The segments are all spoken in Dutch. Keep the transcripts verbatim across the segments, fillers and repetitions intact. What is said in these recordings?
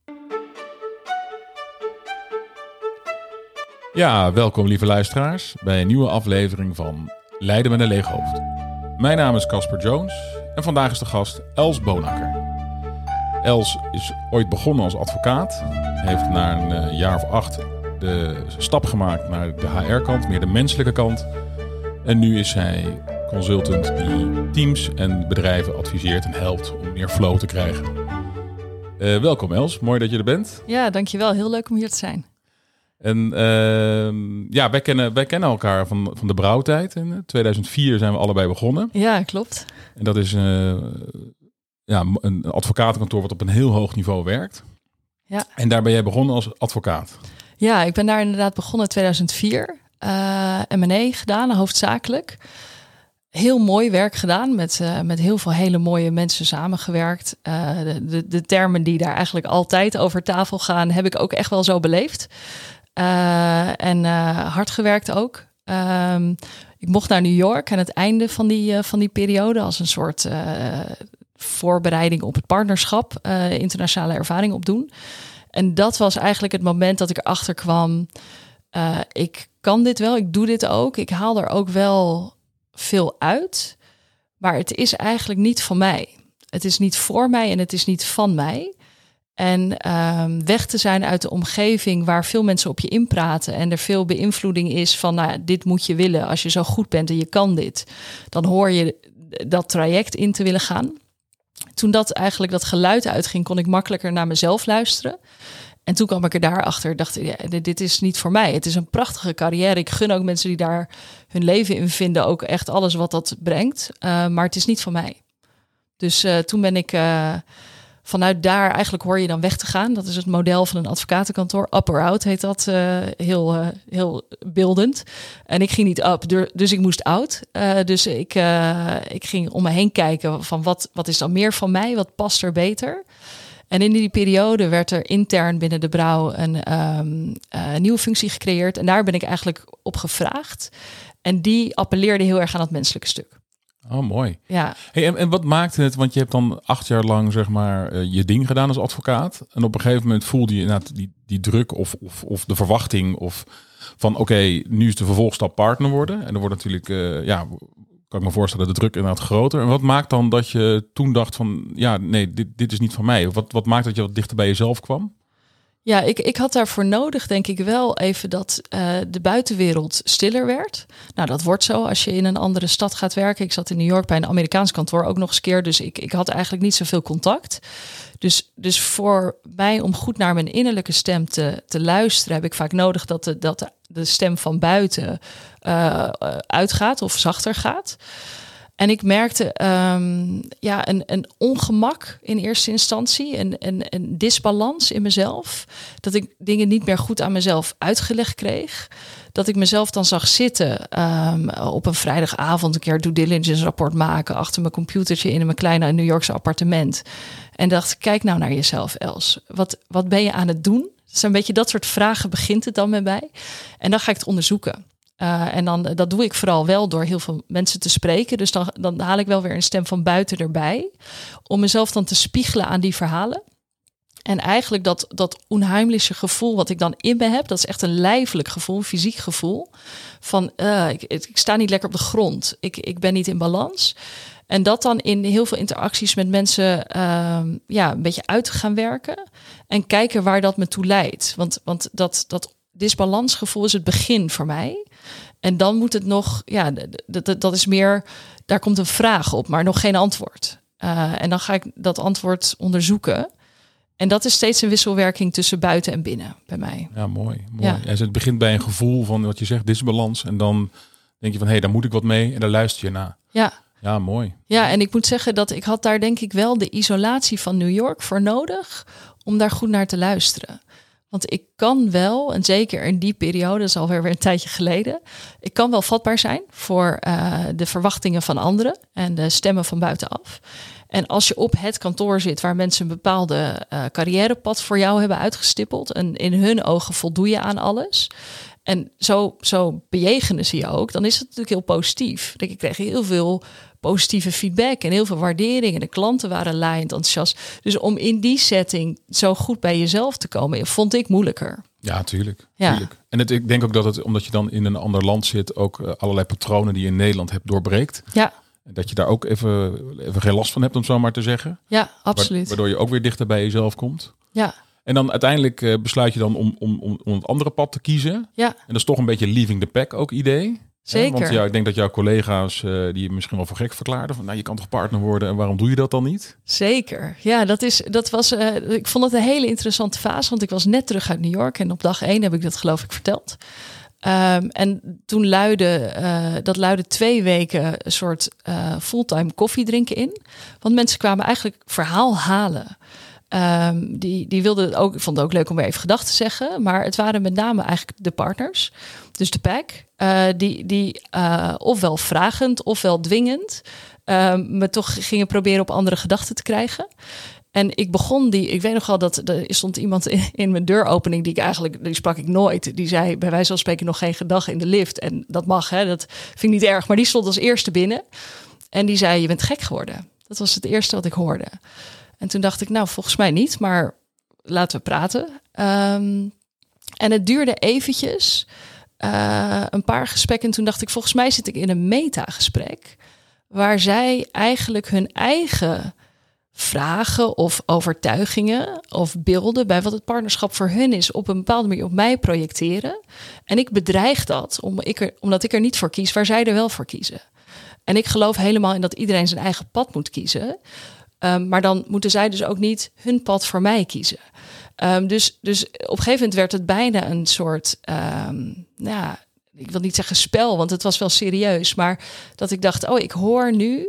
Ja, welkom lieve luisteraars bij een nieuwe aflevering van Leiden met een leeg hoofd. Mijn naam is Casper Jones en vandaag is de gast Els Bonakker. Els is ooit begonnen als advocaat, heeft na een uh, jaar of acht de stap gemaakt naar de H R-kant, meer de menselijke kant. En nu is zij consultant die teams en bedrijven adviseert en helpt om meer flow te krijgen. Uh, welkom Els, mooi dat je er bent. Ja, dankjewel. Heel leuk om hier te zijn. En uh, ja, wij kennen, wij kennen elkaar van, van de brouwtijd. In tweeduizend vier zijn we allebei begonnen. Ja, klopt. En dat is uh, ja, een advocatenkantoor wat op een heel hoog niveau werkt. Ja. En daar ben jij begonnen als advocaat. Ja, ik ben daar inderdaad begonnen in tweeduizend vier. Uh, M en A gedaan, hoofdzakelijk. Heel mooi werk gedaan, met, uh, met heel veel hele mooie mensen samengewerkt. Uh, de, de, de termen die daar eigenlijk altijd over tafel gaan, heb ik ook echt wel zo beleefd. Uh, en uh, hard gewerkt ook. Um, ik mocht naar New York aan het einde van die, uh, van die periode als een soort uh, voorbereiding op het partnerschap, uh, internationale ervaring opdoen. En dat was eigenlijk het moment dat ik erachter kwam. Uh, ik kan dit wel, ik doe dit ook. Ik haal er ook wel veel uit, maar het is eigenlijk niet van mij. Het is niet voor mij en het is niet van mij. En um, weg te zijn uit de omgeving waar veel mensen op je inpraten en er veel beïnvloeding is van, nou, dit moet je willen. Als je zo goed bent en je kan dit, dan hoor je dat traject in te willen gaan. Toen dat eigenlijk dat geluid uitging, kon ik makkelijker naar mezelf luisteren. En toen kwam ik er daarachter, dacht ik, ja, dit is niet voor mij. Het is een prachtige carrière. Ik gun ook mensen die daar hun leven in vinden, ook echt alles wat dat brengt. Uh, maar het is niet voor mij. Dus uh, toen ben ik uh, vanuit daar, eigenlijk hoor je dan weg te gaan. Dat is het model van een advocatenkantoor. Up or out heet dat, uh, heel, uh, heel beeldend. En ik ging niet up, dus ik moest out. Uh, dus ik, uh, ik ging om me heen kijken van wat, wat is dan meer van mij? Wat past er beter? En in die periode werd er intern binnen de brouw een um, uh, nieuwe functie gecreëerd. En daar ben ik eigenlijk op gevraagd. En die appelleerde heel erg aan het menselijke stuk. Oh, mooi. Ja. Hey, en, en wat maakte het? Want je hebt dan acht jaar lang zeg maar uh, je ding gedaan als advocaat. En op een gegeven moment voelde je nou, die, die druk of, of, of de verwachting of van oké, okay, nu is de vervolgstap partner worden. En dan wordt natuurlijk, uh, ja, kan ik me voorstellen, de druk inderdaad groter. En wat maakt dan dat je toen dacht van, ja, nee, dit, dit is niet van mij? Wat, wat maakt dat je wat dichter bij jezelf kwam? Ja, ik, ik had daarvoor nodig, denk ik wel, even dat uh, de buitenwereld stiller werd. Nou, dat wordt zo als je in een andere stad gaat werken. Ik zat in New York bij een Amerikaans kantoor ook nog eens keer. Dus ik, ik had eigenlijk niet zoveel contact. Dus, dus voor mij om goed naar mijn innerlijke stem te, te luisteren, heb ik vaak nodig dat de, dat de, de stem van buiten uh, uitgaat of zachter gaat. En ik merkte um, ja, een, een ongemak in eerste instantie, een, een, een disbalans in mezelf. Dat ik dingen niet meer goed aan mezelf uitgelegd kreeg. Dat ik mezelf dan zag zitten um, op een vrijdagavond een keer due diligence rapport maken achter mijn computertje in mijn kleine New Yorkse appartement. En dacht, kijk nou naar jezelf, Els. Wat, wat ben je aan het doen? Dus een beetje dat soort vragen begint het dan met mij. En dan ga ik het onderzoeken. Uh, en dan, dat doe ik vooral wel door heel veel mensen te spreken. Dus dan, dan haal ik wel weer een stem van buiten erbij. Om mezelf dan te spiegelen aan die verhalen. En eigenlijk dat, dat onheimliche gevoel wat ik dan in me heb. Dat is echt een lijfelijk gevoel, een fysiek gevoel. Van uh, ik, ik sta niet lekker op de grond. Ik, ik ben niet in balans. En dat dan in heel veel interacties met mensen uh, ja, een beetje uit te gaan werken. En kijken waar dat me toe leidt. Want, want dat, dat disbalansgevoel is het begin voor mij. En dan moet het nog, ja, dat, dat is meer, daar komt een vraag op, maar nog geen antwoord. Uh, en dan ga ik dat antwoord onderzoeken. En dat is steeds een wisselwerking tussen buiten en binnen bij mij. Ja, mooi. mooi. Ja. Ja, het begint bij een gevoel van wat je zegt, disbalans. En dan denk je van, hé, hey, daar moet ik wat mee. En daar luister je naar. Ja. Ja, mooi. Ja, en ik moet zeggen dat ik had daar denk ik wel de isolatie van New York voor nodig om daar goed naar te luisteren. Want ik kan wel, en zeker in die periode, dat is alweer weer een tijdje geleden, ik kan wel vatbaar zijn voor uh, de verwachtingen van anderen en de stemmen van buitenaf. En als je op het kantoor zit waar mensen een bepaalde uh, carrièrepad voor jou hebben uitgestippeld en in hun ogen voldoe je aan alles. En zo, zo bejegenen ze je ook, dan is het natuurlijk heel positief. Ik kreeg heel veel positieve feedback en heel veel waardering. En de klanten waren laaiend enthousiast. Dus om in die setting zo goed bij jezelf te komen, vond ik moeilijker. Ja, tuurlijk. Ja. tuurlijk. En het, ik denk ook dat het, omdat je dan in een ander land zit, ook uh, allerlei patronen die je in Nederland hebt doorbreekt. Ja. Dat je daar ook even, even geen last van hebt, om het zo maar te zeggen. Ja, absoluut. Waardoor je ook weer dichter bij jezelf komt. Ja. En dan uiteindelijk uh, besluit je dan om, om, om, om het andere pad te kiezen. Ja. En dat is toch een beetje leaving the pack ook idee. Zeker. Hè? Want ja, ik denk dat jouw collega's uh, die je misschien wel voor gek verklaarden. Van, nou, je kan toch partner worden en waarom doe je dat dan niet? Zeker. Ja, dat is, dat was, uh, ik vond het een hele interessante fase. Want ik was net terug uit New York. En op dag één heb ik dat geloof ik verteld. Um, en toen luidde, uh, dat luidde twee weken een soort uh, fulltime koffie drinken in. Want mensen kwamen eigenlijk verhaal halen. Um, die, die wilden het ook, ik vond het ook leuk om weer even gedag te zeggen. Maar het waren met name eigenlijk de partners. Dus de pack. Uh, die die uh, ofwel vragend ofwel dwingend uh, me toch gingen proberen op andere gedachten te krijgen. En ik begon die, ik weet nog wel dat er stond iemand in, in mijn deuropening die ik eigenlijk, die sprak ik nooit. Die zei bij wijze van spreken nog geen gedag in de lift. En dat mag, hè, dat vind ik niet erg. Maar die stond als eerste binnen. En die zei, je bent gek geworden. Dat was het eerste wat ik hoorde. En toen dacht ik, nou, volgens mij niet, maar laten we praten. Um, en het duurde eventjes, uh, een paar gesprekken. En toen dacht ik, volgens mij zit ik in een metagesprek, waar zij eigenlijk hun eigen vragen of overtuigingen of beelden bij wat het partnerschap voor hun is op een bepaalde manier op mij projecteren. En ik bedreig dat, om ik er, omdat ik er niet voor kies, waar zij er wel voor kiezen. En ik geloof helemaal in dat iedereen zijn eigen pad moet kiezen. Um, maar dan moeten zij dus ook niet hun pad voor mij kiezen. Um, dus, dus op een gegeven moment werd het bijna een soort, um, nou ja, ik wil niet zeggen spel, want het was wel serieus. Maar dat ik dacht, oh, ik hoor nu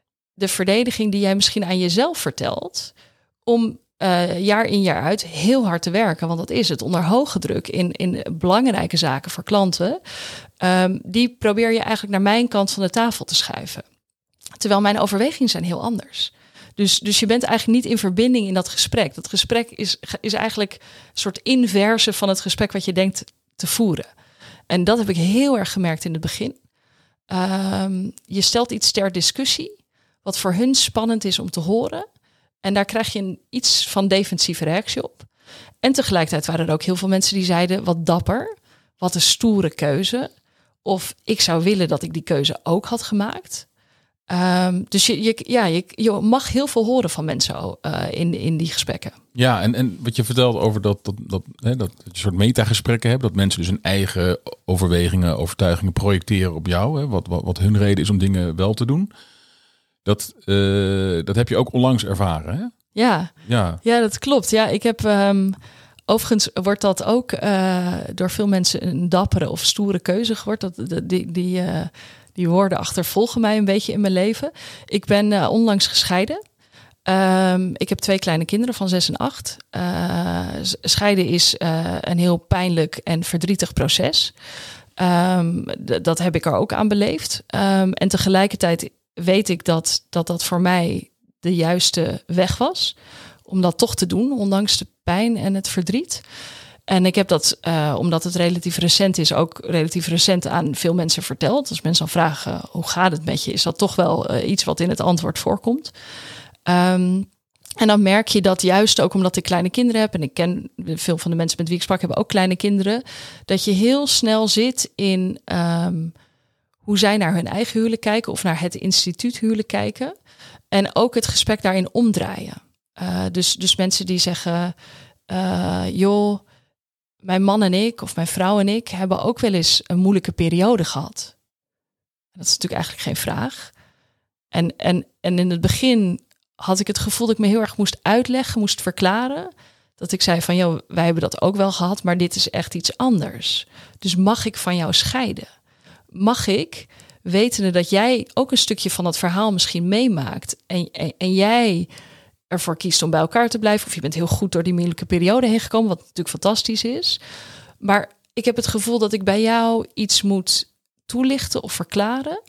de verdediging die jij misschien aan jezelf vertelt, om uh, jaar in jaar uit heel hard te werken. Want dat is het, onder hoge druk in, in belangrijke zaken voor klanten. Um, die probeer je eigenlijk naar mijn kant van de tafel te schuiven. Terwijl mijn overwegingen zijn heel anders. Dus, dus je bent eigenlijk niet in verbinding in dat gesprek. Dat gesprek is, is eigenlijk een soort inverse van het gesprek wat je denkt te voeren. En dat heb ik heel erg gemerkt in het begin. Um, je stelt iets ter discussie, wat voor hun spannend is om te horen. En daar krijg je een iets van defensieve reactie op. En tegelijkertijd waren er ook heel veel mensen die zeiden, wat dapper, wat een stoere keuze. Of ik zou willen dat ik die keuze ook had gemaakt. Um, dus je, je, ja, je, je mag heel veel horen van mensen uh, in, in die gesprekken. Ja, en, en wat je vertelt over dat, dat, dat, hè, dat je een soort metagesprekken hebt, dat mensen dus hun eigen overwegingen, overtuigingen projecteren op jou, hè, wat, wat, wat hun reden is om dingen wel te doen. Dat, uh, dat heb je ook onlangs ervaren, hè? Ja, ja. ja, dat klopt. Ja, ik heb um, overigens wordt dat ook uh, door veel mensen een dappere of stoere keuze geworden. Dat, dat, die, die, uh, die woorden achtervolgen mij een beetje in mijn leven. Ik ben uh, onlangs gescheiden. Um, ik heb twee kleine kinderen van zes en acht. Uh, scheiden is uh, een heel pijnlijk en verdrietig proces. Um, d- dat heb ik er ook aan beleefd. Um, en tegelijkertijd weet ik dat, dat dat voor mij de juiste weg was. Om dat toch te doen, ondanks de pijn en het verdriet. En ik heb dat, uh, omdat het relatief recent is, ook relatief recent aan veel mensen verteld. Als mensen dan vragen, hoe gaat het met je? Is dat toch wel uh, iets wat in het antwoord voorkomt? Um, en dan merk je dat juist ook omdat ik kleine kinderen heb, en ik ken veel van de mensen met wie ik sprak hebben ook kleine kinderen, dat je heel snel zit in um, hoe zij naar hun eigen huwelijk kijken of naar het instituut huwelijk kijken. En ook het gesprek daarin omdraaien. Uh, dus, dus mensen die zeggen, uh, joh, mijn man en ik of mijn vrouw en ik hebben ook wel eens een moeilijke periode gehad. Dat is natuurlijk eigenlijk geen vraag. En, en, en in het begin had ik het gevoel dat ik me heel erg moest uitleggen, moest verklaren. Dat ik zei van, joh, wij hebben dat ook wel gehad, maar dit is echt iets anders. Dus mag ik van jou scheiden? Mag ik, wetende dat jij ook een stukje van het verhaal misschien meemaakt en, en, en jij ervoor kiest om bij elkaar te blijven, of je bent heel goed door die moeilijke periode heen gekomen, wat natuurlijk fantastisch is. Maar ik heb het gevoel dat ik bij jou iets moet toelichten of verklaren,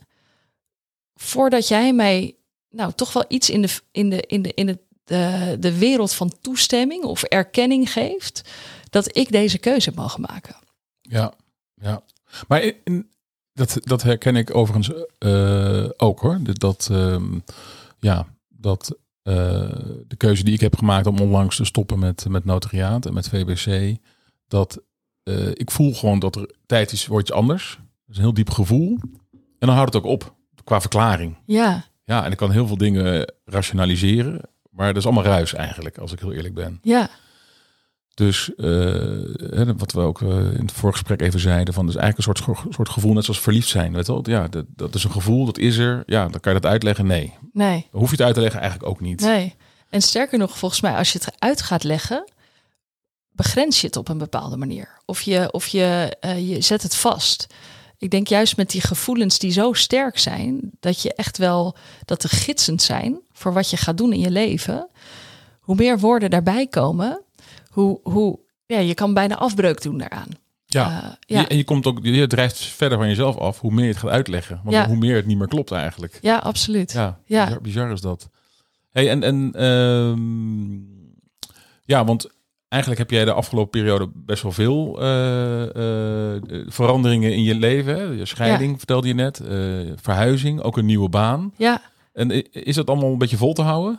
voordat jij mij nou toch wel iets in de, in de, in de, in de, de, de wereld van toestemming of erkenning geeft, dat ik deze keuze heb mogen maken. Ja, ja. Maar in, in, dat, dat herken ik overigens uh, ook hoor. Dat, um, ja, dat uh, de keuze die ik heb gemaakt om onlangs te stoppen met, met notariaat en met V B C, dat uh, ik voel gewoon dat er tijd is voor iets anders. Dat is een heel diep gevoel. En dan houdt het ook op qua verklaring. Ja. Ja, en ik kan heel veel dingen rationaliseren, maar dat is allemaal ruis eigenlijk, als ik heel eerlijk ben. Ja. Dus uh, wat we ook uh, in het voorgesprek even zeiden, van, dus eigenlijk een soort, soort gevoel, net zoals verliefd zijn. Weet je wel? Ja, dat, dat is een gevoel, dat is er. Ja, dan kan je dat uitleggen? Nee. Nee. Dan hoef je het uit te leggen? Eigenlijk ook niet. Nee. En sterker nog, volgens mij, als je het uit gaat leggen, begrens je het op een bepaalde manier. Of je, of je, uh, je zet het vast. Ik denk juist met die gevoelens die zo sterk zijn, dat je echt wel, dat de gidsend zijn voor wat je gaat doen in je leven. Hoe meer woorden daarbij komen, hoe, hoe ja, je kan bijna afbreuk doen daaraan. Ja, uh, ja. Je, en je komt ook, je drijft verder van jezelf af, hoe meer je het gaat uitleggen. Want ja. hoe meer het niet meer klopt eigenlijk. Ja, absoluut. Ja, ja. Bizar, bizar is dat. Hey, en en um, ja, want eigenlijk heb jij de afgelopen periode best wel veel uh, uh, veranderingen in je leven. Hè? Je scheiding, ja. vertelde je net. Uh, verhuizing, ook een nieuwe baan. Ja. En is dat allemaal een beetje vol te houden?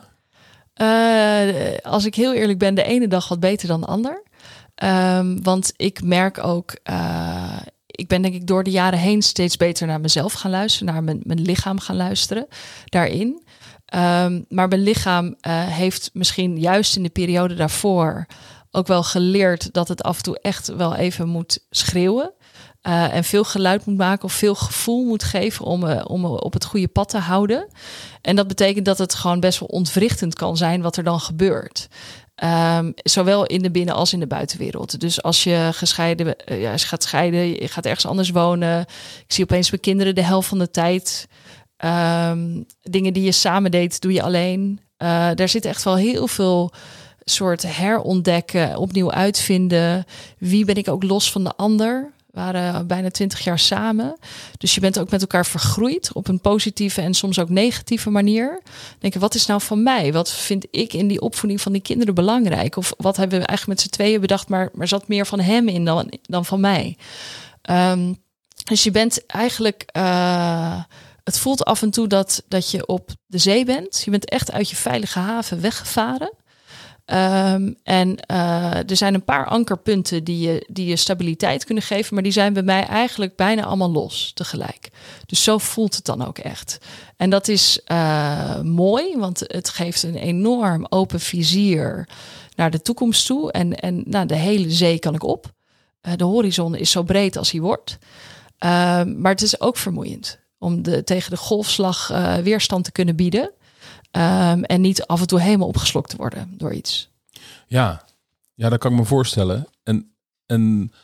Uh, als ik heel eerlijk ben, de ene dag wat beter dan de ander. Um, want ik merk ook, uh, ik ben denk ik door de jaren heen steeds beter naar mezelf gaan luisteren, naar mijn, mijn lichaam gaan luisteren daarin. Um, maar mijn lichaam uh, heeft misschien juist in de periode daarvoor ook wel geleerd dat het af en toe echt wel even moet schreeuwen. Uh, en veel geluid moet maken of veel gevoel moet geven om, uh, om uh, op het goede pad te houden. En dat betekent dat het gewoon best wel ontwrichtend kan zijn wat er dan gebeurt. Um, zowel in de binnen- als in de buitenwereld. Dus als je gescheiden, uh, ja, als je gaat scheiden, je gaat ergens anders wonen. Ik zie opeens mijn kinderen de helft van de tijd. Um, dingen die je samen deed, doe je alleen. Uh, daar zit echt wel heel veel soort herontdekken, opnieuw uitvinden. Wie ben ik ook los van de ander? We waren bijna twintig jaar samen. Dus je bent ook met elkaar vergroeid op een positieve en soms ook negatieve manier. Denk je, wat is nou van mij? Wat vind ik in die opvoeding van die kinderen belangrijk? Of wat hebben we eigenlijk met z'n tweeën bedacht, maar er zat meer van hem in dan, dan van mij. Um, dus je bent eigenlijk... Uh, het voelt af en toe dat, dat je op de zee bent. Je bent echt uit je veilige haven weggevaren. Um, en uh, er zijn een paar ankerpunten die je, die je stabiliteit kunnen geven, maar die zijn bij mij eigenlijk bijna allemaal los tegelijk. Dus zo voelt het dan ook echt. En dat is uh, mooi, want het geeft een enorm open vizier naar de toekomst toe. En, en nou, de hele zee kan ik op. Uh, de horizon is zo breed als hij wordt. Uh, maar het is ook vermoeiend om de, tegen de golfslag uh, weerstand te kunnen bieden. Um, en niet af en toe helemaal opgeslokt te worden door iets. Ja, ja, dat kan ik me voorstellen. En, en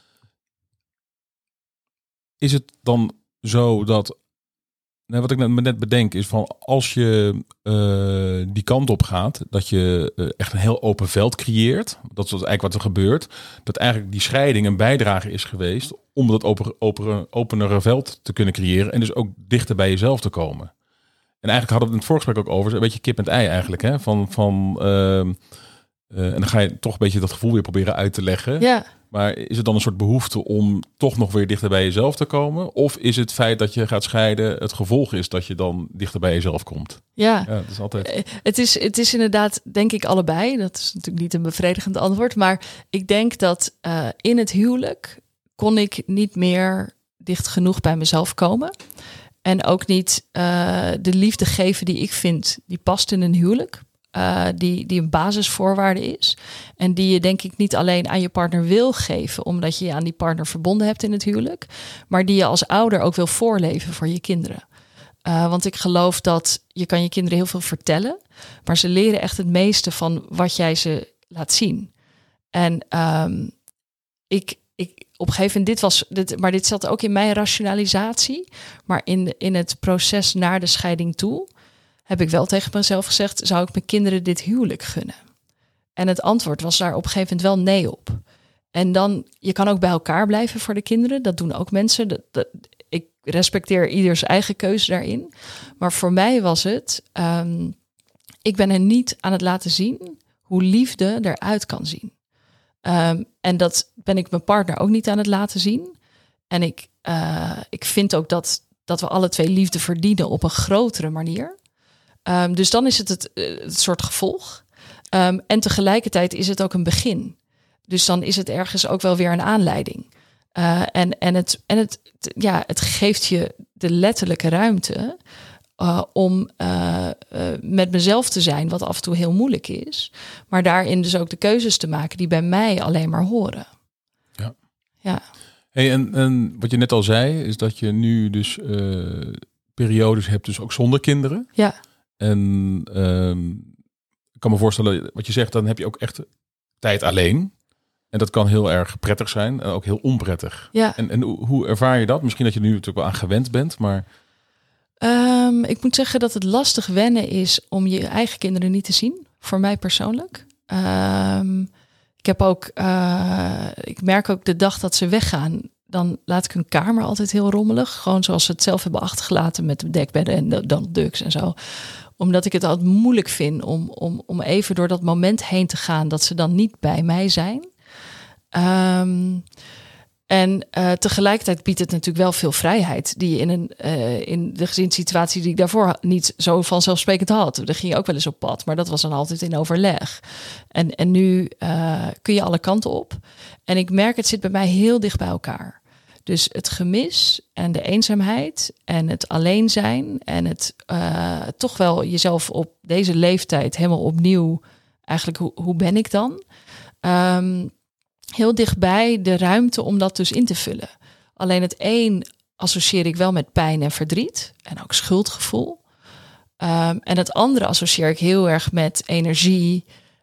is het dan zo dat... Nou, wat ik me net bedenk is van als je uh, die kant op gaat, dat je uh, echt een heel open veld creëert. Dat is eigenlijk wat er gebeurt. Dat eigenlijk die scheiding een bijdrage is geweest om dat open, open, openere veld te kunnen creëren en dus ook dichter bij jezelf te komen. En eigenlijk hadden we het in het voorgesprek ook over, een beetje kip en ei eigenlijk. Hè? Van, van, uh, uh, en dan ga je toch een beetje dat gevoel weer proberen uit te leggen. Ja. Maar is het dan een soort behoefte om toch nog weer dichter bij jezelf te komen? Of is het feit dat je gaat scheiden het gevolg is dat je dan dichter bij jezelf komt? Ja, ja dat is altijd... het, is, het is inderdaad denk ik allebei. Dat is natuurlijk niet een bevredigend antwoord. Maar ik denk dat uh, in het huwelijk kon ik niet meer dicht genoeg bij mezelf komen. En ook niet uh, de liefde geven die ik vind, die past in een huwelijk. Uh, die, die een basisvoorwaarde is. En die je denk ik niet alleen aan je partner wil geven, omdat je je aan die partner verbonden hebt in het huwelijk. Maar die je als ouder ook wil voorleven voor je kinderen. Uh, want ik geloof dat je kan je kinderen heel veel vertellen. Maar ze leren echt het meeste van wat jij ze laat zien. En um, ik... Ik, op een gegeven moment, dit was, dit, maar dit zat ook in mijn rationalisatie. Maar in, in het proces naar de scheiding toe heb ik wel tegen mezelf gezegd, zou ik mijn kinderen dit huwelijk gunnen? En het antwoord was daar op een gegeven moment wel nee op. En dan, je kan ook bij elkaar blijven voor de kinderen. Dat doen ook mensen. Dat, dat, ik respecteer ieders eigen keuze daarin. Maar voor mij was het, um, ik ben hen niet aan het laten zien hoe liefde eruit kan zien. Um, en dat ben ik mijn partner ook niet aan het laten zien. En ik, uh, ik vind ook dat, dat we alle twee liefde verdienen op een grotere manier. Um, dus dan is het het, het soort gevolg. Um, en tegelijkertijd is het ook een begin. Dus dan is het ergens ook wel weer een aanleiding. Uh, en en, het, en het, ja, het geeft je de letterlijke ruimte uh, om uh, uh, met mezelf te zijn, wat af en toe heel moeilijk is. Maar daarin dus ook de keuzes te maken die bij mij alleen maar horen. Ja. Ja. Hey, en, en wat je net al zei, is dat je nu dus uh, periodes hebt, dus ook zonder kinderen. Ja. En um, ik kan me voorstellen, wat je zegt, dan heb je ook echt tijd alleen. En dat kan heel erg prettig zijn, en ook heel onprettig. Ja. En, en hoe ervaar je dat? Misschien dat je nu natuurlijk wel aan gewend bent, maar... Um, ik moet zeggen dat het lastig wennen is om je eigen kinderen niet te zien. Voor mij persoonlijk. Um, ik heb ook, uh, ik merk ook de dag dat ze weggaan, dan laat ik hun kamer altijd heel rommelig. Gewoon zoals ze het zelf hebben achtergelaten met de dekbedden en de Donald Ducks en zo. Omdat ik het altijd moeilijk vind om, om, om even door dat moment heen te gaan dat ze dan niet bij mij zijn. Um, en uh, tegelijkertijd biedt het natuurlijk wel veel vrijheid die je in, een, uh, in de gezinssituatie die ik daarvoor niet zo vanzelfsprekend had. Daar ging je ook wel eens op pad, maar dat was dan altijd in overleg. En, en nu uh, kun je alle kanten op. En ik merk, het zit bij mij heel dicht bij elkaar. Dus het gemis en de eenzaamheid en het alleen zijn en het uh, toch wel jezelf op deze leeftijd helemaal opnieuw, eigenlijk hoe, hoe ben ik dan? Um, heel dichtbij de ruimte om dat dus in te vullen. Alleen het een associeer ik wel met pijn en verdriet en ook schuldgevoel. Um, en het andere associeer ik heel erg met energie,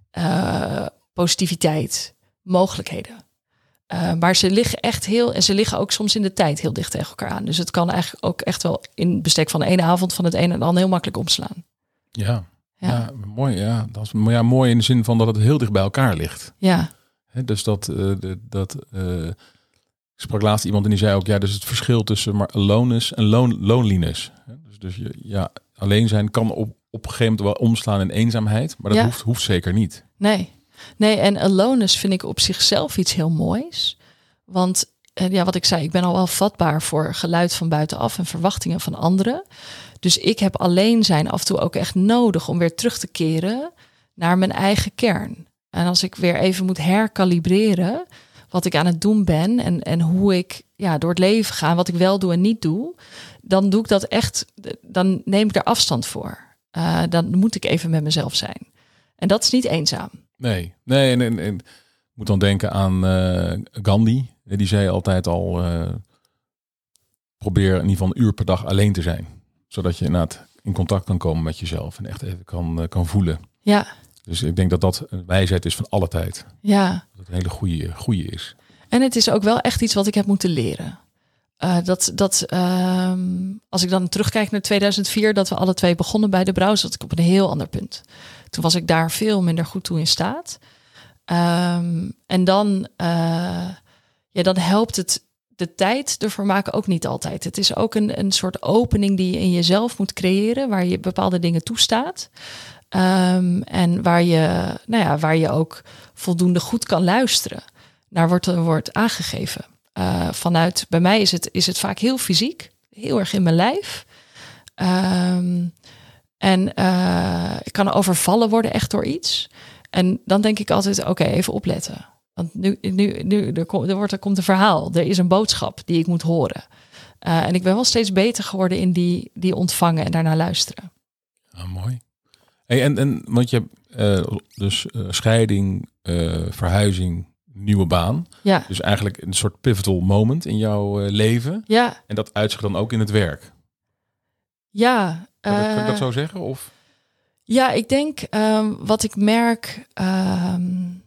uh, positiviteit, mogelijkheden. Uh, maar ze liggen echt heel, en ze liggen ook soms in de tijd heel dicht tegen elkaar aan. Dus het kan eigenlijk ook echt wel in bestek van één avond van het een en het ander heel makkelijk omslaan. Ja, ja. ja mooi. Ja, dat is ja, mooi in de zin van dat het heel dicht bij elkaar ligt. Ja. He, dus dat, uh, de, dat uh, ik sprak laatst iemand en die zei ook, ja, dus het verschil tussen maar aloneness en lon, loneliness. He, dus, dus je, ja, alleen zijn kan op, op een gegeven moment wel omslaan in eenzaamheid, maar dat ja. hoeft, hoeft zeker niet. Nee. Nee, en aloneness vind ik op zichzelf iets heel moois. Want ja, wat ik zei, ik ben al wel vatbaar voor geluid van buitenaf en verwachtingen van anderen. Dus ik heb alleen zijn af en toe ook echt nodig om weer terug te keren naar mijn eigen kern. En als ik weer even moet herkalibreren wat ik aan het doen ben en, en hoe ik ja, door het leven ga, wat ik wel doe en niet doe, dan doe ik dat echt, dan neem ik er afstand voor. Uh, dan moet ik even met mezelf zijn. En dat is niet eenzaam. Nee, nee en, en, en ik moet dan denken aan uh, Gandhi. Die zei altijd al, uh, probeer in ieder geval een uur per dag alleen te zijn. Zodat je inderdaad in contact kan komen met jezelf en echt even kan, uh, kan voelen. Ja. Dus ik denk dat dat een wijsheid is van alle tijd. Ja. Dat het een hele goede, goede is. En het is ook wel echt iets wat ik heb moeten leren. Uh, dat, dat uh, als ik dan terugkijk naar tweeduizend vier, dat we alle twee begonnen bij de Brouw, zat ik op een heel ander punt. Toen was ik daar veel minder goed toe in staat. Um, en dan, uh, ja, dan helpt het de tijd ervoor maken ook niet altijd. Het is ook een, een soort opening die je in jezelf moet creëren, waar je bepaalde dingen toestaat. Um, en waar je, nou ja, waar je ook voldoende goed kan luisteren naar wordt er wordt aangegeven. Uh, vanuit, bij mij is het, is het vaak heel fysiek, heel erg in mijn lijf. Um, en uh, ik kan overvallen worden echt door iets. En dan denk ik altijd, oké, okay, even opletten. Want nu, nu, nu er, komt, er, wordt, er komt een verhaal, er is een boodschap die ik moet horen. Uh, en ik ben wel steeds beter geworden in die, die ontvangen en daarna luisteren. Ah, mooi. Hey, en, en want je hebt uh, dus uh, scheiding, uh, verhuizing, nieuwe baan. Ja. Dus eigenlijk een soort pivotal moment in jouw uh, leven. Ja. En dat uitzicht dan ook in het werk. Ja. Kan, uh, kan ik dat zo uh, zeggen? Of? Ja, ik denk um, wat ik merk. Um,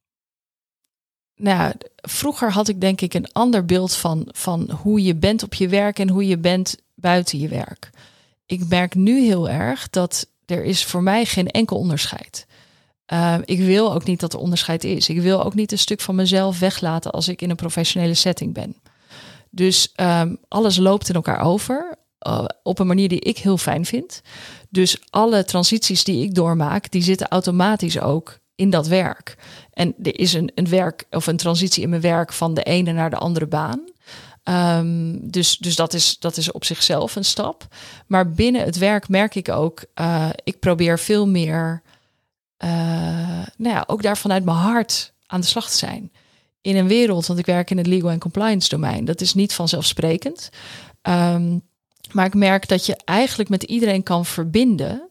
nou ja, vroeger had ik denk ik een ander beeld van, van hoe je bent op je werk en hoe je bent buiten je werk. Ik merk nu heel erg dat er is voor mij geen enkel onderscheid. Uh, ik wil ook niet dat er onderscheid is. Ik wil ook niet een stuk van mezelf weglaten als ik in een professionele setting ben. Dus um, alles loopt in elkaar over. Uh, op een manier die ik heel fijn vind. Dus alle transities die ik doormaak, die zitten automatisch ook in dat werk. En er is een, een werk of een transitie in mijn werk van de ene naar de andere baan. Um, dus dus dat, is, dat is op zichzelf een stap. Maar binnen het werk merk ik ook... Uh, ik probeer veel meer... Uh, nou ja, ook daar vanuit mijn hart aan de slag te zijn. In een wereld, want ik werk in het legal en compliance domein. Dat is niet vanzelfsprekend. Um, maar ik merk dat je eigenlijk met iedereen kan verbinden...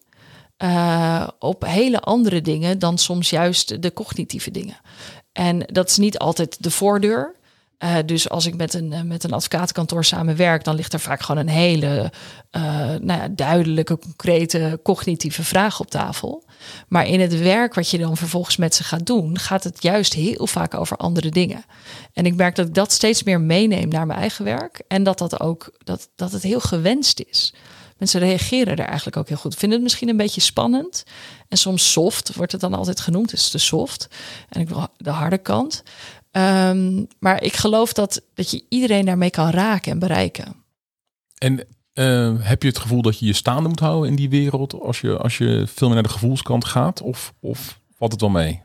Uh, op hele andere dingen dan soms juist de cognitieve dingen. En dat is niet altijd de voordeur. Uh, dus als ik met een, uh, met een advocatenkantoor samenwerk... dan ligt er vaak gewoon een hele uh, nou ja, duidelijke, concrete cognitieve vraag op tafel. Maar in het werk wat je dan vervolgens met ze gaat doen... gaat het juist heel vaak over andere dingen. En ik merk dat ik dat steeds meer meeneem naar mijn eigen werk. En dat dat ook dat, dat het heel gewenst is. Mensen reageren er eigenlijk ook heel goed. Vinden het misschien een beetje spannend. En soms soft, wordt het dan altijd genoemd. Het is te soft. En ik wil de harde kant. Um, maar ik geloof dat, dat je iedereen daarmee kan raken en bereiken. En uh, heb je het gevoel dat je je staande moet houden in die wereld... als je, als je veel meer naar de gevoelskant gaat? Of, of valt het wel mee?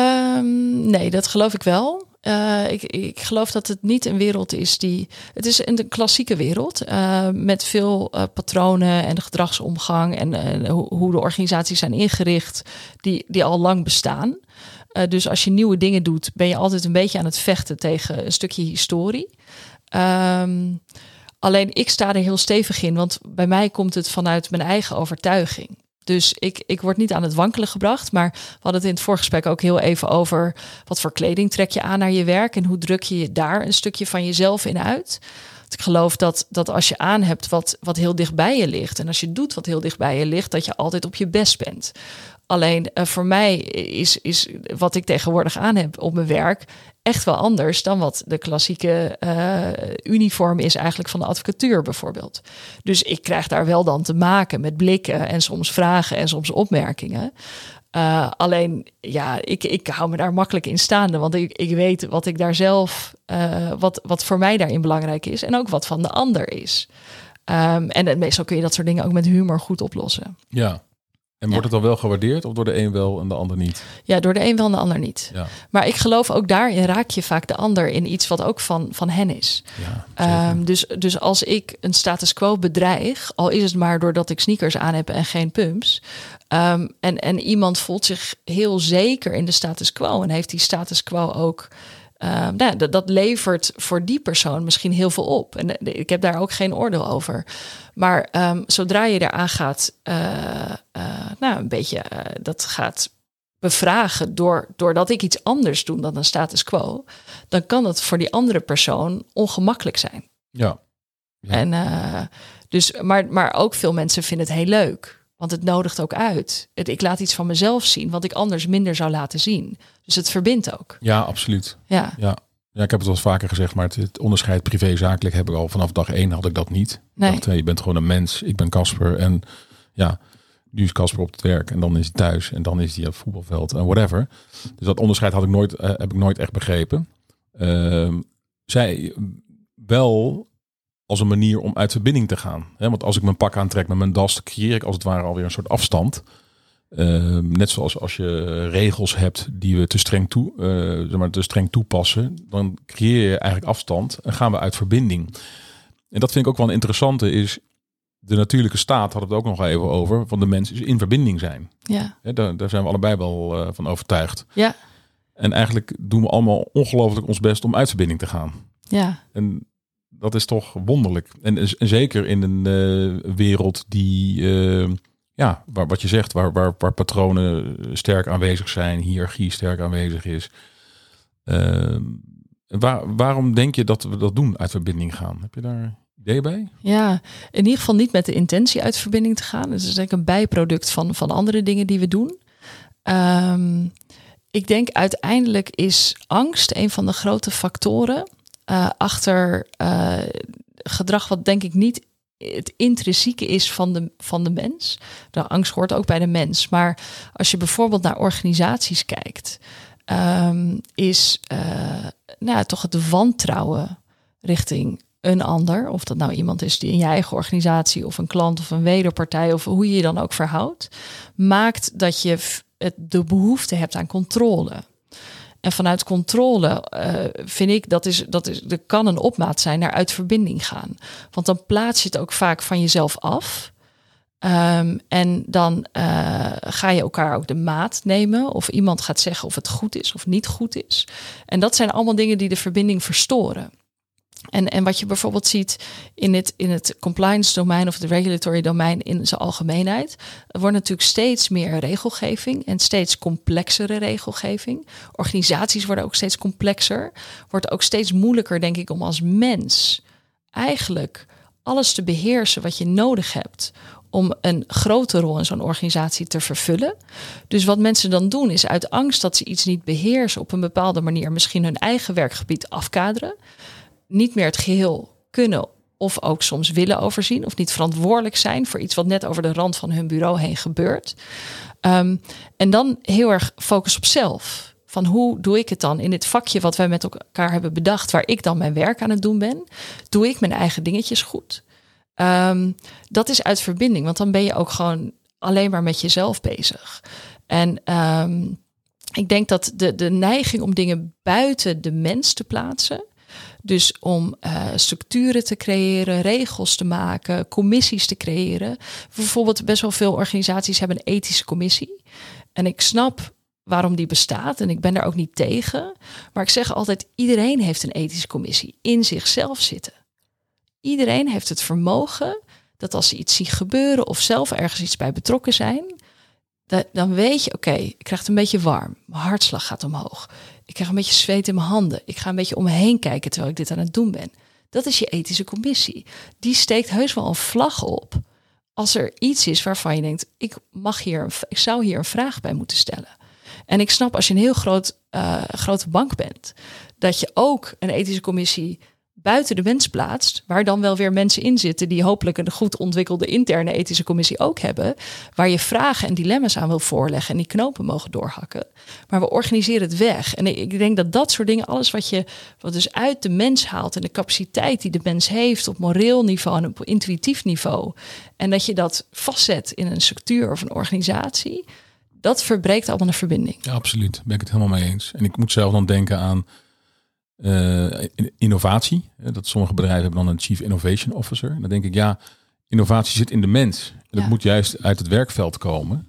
Um, nee, dat geloof ik wel. Uh, ik, ik geloof dat het niet een wereld is die... Het is een klassieke wereld uh, met veel uh, patronen en de gedragsomgang... en uh, hoe, hoe de organisaties zijn ingericht, die, die al lang bestaan. Uh, dus als je nieuwe dingen doet, ben je altijd een beetje aan het vechten tegen een stukje historie. Um, alleen ik sta er heel stevig in, want bij mij komt het vanuit mijn eigen overtuiging. Dus ik, ik word niet aan het wankelen gebracht. Maar we hadden het in het voorgesprek ook heel even over... wat voor kleding trek je aan naar je werk... en hoe druk je daar een stukje van jezelf in uit. Want ik geloof dat, dat als je aan hebt wat, wat heel dicht bij je ligt... en als je doet wat heel dicht bij je ligt... dat je altijd op je best bent. Alleen uh, voor mij is, is wat ik tegenwoordig aan heb op mijn werk... echt wel anders dan wat de klassieke uh, uniform is eigenlijk van de advocatuur bijvoorbeeld. Dus ik krijg daar wel dan te maken met blikken en soms vragen en soms opmerkingen. Uh, alleen, ja, ik, ik hou me daar makkelijk in staande, want ik, ik weet wat ik daar zelf, uh, wat, wat voor mij daarin belangrijk is en ook wat van de ander is. Um, en meestal kun je dat soort dingen ook met humor goed oplossen. Ja. En wordt ja. het dan wel gewaardeerd of door de een wel en de ander niet? Ja, door de een wel en de ander niet. Ja. Maar ik geloof ook daarin raak je vaak de ander in iets wat ook van, van hen is. Ja, um, dus, dus als ik een status quo bedreig, al is het maar doordat ik sneakers aan heb en geen pumps. Um, en, en iemand voelt zich heel zeker in de status quo en heeft die status quo ook... Uh, nou, dat, dat levert voor die persoon misschien heel veel op. En ik heb daar ook geen oordeel over. Maar um, zodra je eraan gaat, uh, uh, nou, een beetje uh, dat gaat bevragen door, doordat ik iets anders doe dan een status quo, dan kan het voor die andere persoon ongemakkelijk zijn. Ja. ja. En uh, dus, maar, maar ook veel mensen vinden het heel leuk. Want het nodigt ook uit. Het, ik laat iets van mezelf zien, wat ik anders minder zou laten zien. Dus het verbindt ook. Ja, absoluut. Ja, ja. ja ik heb het wel eens vaker gezegd, maar het, het onderscheid privé-zakelijk heb ik al vanaf dag één had ik dat niet. Nee. Ik dacht, hey, je bent gewoon een mens, ik ben Casper en ja, nu is Casper op het werk en dan is hij thuis en dan is hij op het voetbalveld en whatever. Dus dat onderscheid had ik nooit, uh, heb ik nooit echt begrepen. Uh, zij wel als een manier om uit verbinding te gaan. Hè? Want als ik mijn pak aantrek met mijn das, creëer ik als het ware alweer een soort afstand. Uh, net zoals als je regels hebt die we te streng, toe, uh, zeg maar, te streng toepassen, dan creëer je eigenlijk afstand en gaan we uit verbinding. En dat vind ik ook wel een interessante is, de natuurlijke staat, hadden we het ook nog even over, van de mens is in verbinding zijn. Ja. Hè, daar, daar zijn we allebei wel uh, van overtuigd. Ja. En eigenlijk doen we allemaal ongelooflijk ons best om uit verbinding te gaan. Ja. En dat is toch wonderlijk. En, en zeker in een uh, wereld die, uh, ja, waar, wat je zegt, waar, waar, waar patronen sterk aanwezig zijn, hiërarchie sterk aanwezig is. Uh, waar, waarom denk je dat we dat doen, uit verbinding gaan? Heb je daar idee bij? Ja, in ieder geval niet met de intentie uit verbinding te gaan. Het is eigenlijk een bijproduct van, van andere dingen die we doen. Um, ik denk uiteindelijk is angst een van de grote factoren Uh, achter uh, gedrag wat denk ik niet het intrinsieke is van de, van de mens. De angst hoort ook bij de mens. Maar als je bijvoorbeeld naar organisaties kijkt, um, is uh, nou, toch het wantrouwen richting een ander. Of dat nou iemand is die in je eigen organisatie of een klant of een wederpartij of hoe je je dan ook verhoudt, maakt dat je het, de behoefte hebt aan controle. En vanuit controle uh, vind ik dat is dat is er kan een opmaat zijn naar uit verbinding gaan. Want dan plaats je het ook vaak van jezelf af. Um, en dan uh, ga je elkaar ook de maat nemen. Of iemand gaat zeggen of het goed is of niet goed is. En dat zijn allemaal dingen die de verbinding verstoren. En, en wat je bijvoorbeeld ziet in het, in het compliance domein of het regulatory domein in zijn algemeenheid. Er wordt natuurlijk steeds meer regelgeving en steeds complexere regelgeving. Organisaties worden ook steeds complexer. Wordt ook steeds moeilijker, denk ik, om als mens eigenlijk alles te beheersen wat je nodig hebt om een grote rol in zo'n organisatie te vervullen. Dus wat mensen dan doen is uit angst dat ze iets niet beheersen op een bepaalde manier misschien hun eigen werkgebied afkaderen. Niet meer het geheel kunnen of ook soms willen overzien of niet verantwoordelijk zijn voor iets wat net over de rand van hun bureau heen gebeurt. Um, en dan heel erg focus op zelf. Van hoe doe ik het dan in dit vakje wat wij met elkaar hebben bedacht, waar ik dan mijn werk aan het doen ben? Doe ik mijn eigen dingetjes goed? Um, dat is uit verbinding, want dan ben je ook gewoon alleen maar met jezelf bezig. En um, ik denk dat de, de neiging om dingen buiten de mens te plaatsen, dus om uh, structuren te creëren, regels te maken, commissies te creëren. Bijvoorbeeld best wel veel organisaties hebben een ethische commissie. En ik snap waarom die bestaat en ik ben daar ook niet tegen. Maar ik zeg altijd, iedereen heeft een ethische commissie in zichzelf zitten. Iedereen heeft het vermogen dat als ze iets zien gebeuren of zelf ergens iets bij betrokken zijn, dat, dan weet je, oké, okay, ik krijg het een beetje warm. Mijn hartslag gaat omhoog. Ik krijg een beetje zweet in mijn handen. Ik ga een beetje om me heen kijken terwijl ik dit aan het doen ben. Dat is je ethische commissie. Die steekt heus wel een vlag op als er iets is waarvan je denkt, ik mag hier, ik zou hier een vraag bij moeten stellen. En ik snap als je een heel groot, uh, grote bank bent, dat je ook een ethische commissie buiten de mens plaatst, waar dan wel weer mensen in zitten die hopelijk een goed ontwikkelde interne ethische commissie ook hebben, waar je vragen en dilemma's aan wil voorleggen en die knopen mogen doorhakken. Maar we organiseren het weg. En ik denk dat dat soort dingen, alles wat je wat dus uit de mens haalt en de capaciteit die de mens heeft op moreel niveau en op intuïtief niveau, en dat je dat vastzet in een structuur of een organisatie, dat verbreekt allemaal de verbinding. Ja, absoluut. Daar ben ik het helemaal mee eens. En ik moet zelf dan denken aan Uh, innovatie. Dat sommige bedrijven hebben dan een Chief Innovation Officer. En dan denk ik, ja, innovatie zit in de mens. En dat ja. moet juist uit het werkveld komen.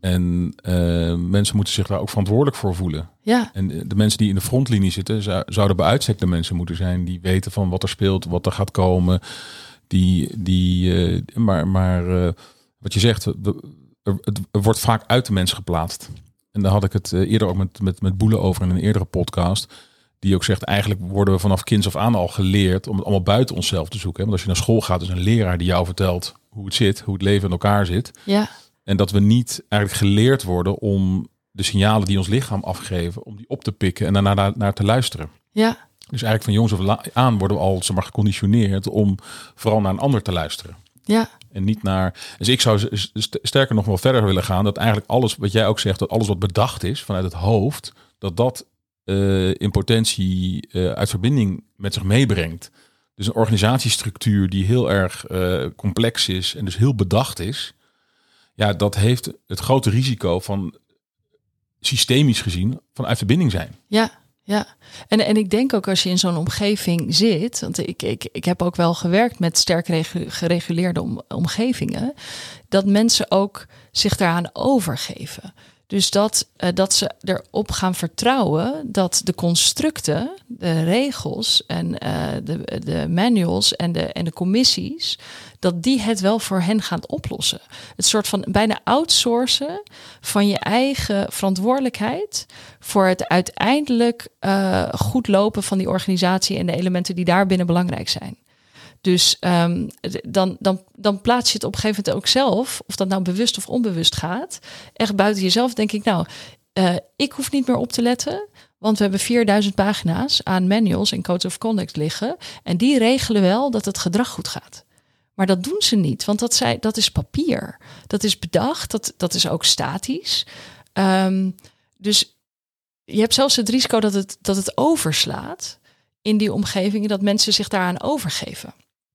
En uh, mensen moeten zich daar ook verantwoordelijk voor voelen. Ja. En de mensen die in de frontlinie zitten, zou, zouden bij uitstek de mensen moeten zijn die weten van wat er speelt, wat er gaat komen. Die, die, uh, maar maar uh, wat je zegt, de, er, het er wordt vaak uit de mens geplaatst. En daar had ik het uh, eerder ook met, met, met Boele over in een eerdere podcast. Die ook zegt, eigenlijk worden we vanaf kinds af aan al geleerd om het allemaal buiten onszelf te zoeken. Want als je naar school gaat, is een leraar die jou vertelt hoe het zit, hoe het leven in elkaar zit. Ja. En dat we niet eigenlijk geleerd worden om de signalen die ons lichaam afgeven, om die op te pikken en daarna naar, naar te luisteren. Ja. Dus eigenlijk van jongs af aan worden we al zeg maar, geconditioneerd om vooral naar een ander te luisteren. Ja. En niet naar. Dus ik zou sterker nog wel verder willen gaan, dat eigenlijk alles wat jij ook zegt, dat alles wat bedacht is vanuit het hoofd, dat dat Uh, in potentie uh, uit verbinding met zich meebrengt. Dus een organisatiestructuur die heel erg uh, complex is en dus heel bedacht is. Ja, dat heeft het grote risico van systemisch gezien van uit verbinding zijn. Ja, ja. En, en ik denk ook als je in zo'n omgeving zit, want ik, ik, ik heb ook wel gewerkt met sterk regu- gereguleerde om, omgevingen, dat mensen ook zich daaraan overgeven. Dus dat, uh, dat ze erop gaan vertrouwen dat de constructen, de regels en uh, de, de manuals en de, en de commissies, dat die het wel voor hen gaan oplossen. Het soort van bijna outsourcen van je eigen verantwoordelijkheid voor het uiteindelijk uh, goed lopen van die organisatie en de elementen die daarbinnen belangrijk zijn. Dus um, dan, dan, dan plaats je het op een gegeven moment ook zelf, of dat nou bewust of onbewust gaat, echt buiten jezelf. Denk ik, nou, uh, ik hoef niet meer op te letten, want we hebben vierduizend pagina's aan manuals en codes of conduct liggen. En die regelen wel dat het gedrag goed gaat. Maar dat doen ze niet, want dat, zij, dat is papier. Dat is bedacht, dat, dat is ook statisch. Um, dus je hebt zelfs het risico dat het, dat het overslaat in die omgevingen, dat mensen zich daaraan overgeven.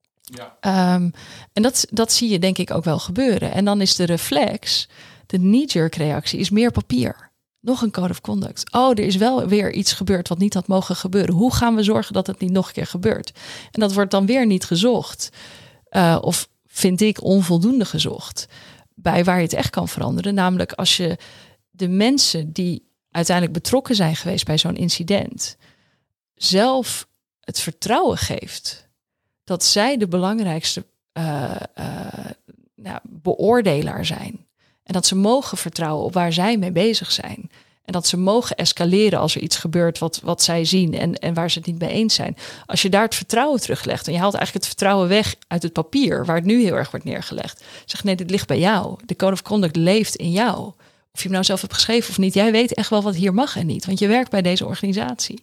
Ja. Um, en dat, dat zie je denk ik ook wel gebeuren. En dan is de reflex, de knee-jerk reactie, is meer papier. nog een code of conduct. Oh, er is wel weer iets gebeurd wat niet had mogen gebeuren. Hoe gaan we zorgen dat het niet nog een keer gebeurt? En dat wordt dan weer niet gezocht. Uh, of vind ik onvoldoende gezocht. Bij waar je het echt kan veranderen. Namelijk als je de mensen die uiteindelijk betrokken zijn geweest bij zo'n incident zelf het vertrouwen geeft dat zij de belangrijkste uh, uh, nou, beoordelaar zijn. En dat ze mogen vertrouwen op waar zij mee bezig zijn. En dat ze mogen escaleren als er iets gebeurt wat, wat zij zien en, en waar ze het niet mee eens zijn. Als je daar het vertrouwen teruglegt en je haalt eigenlijk het vertrouwen weg uit het papier waar het nu heel erg wordt neergelegd. Zeg nee, dit ligt bij jou. De code of conduct leeft in jou. Of je hem nou zelf hebt geschreven of niet. Jij weet echt wel wat hier mag en niet. Want je werkt bij deze organisatie.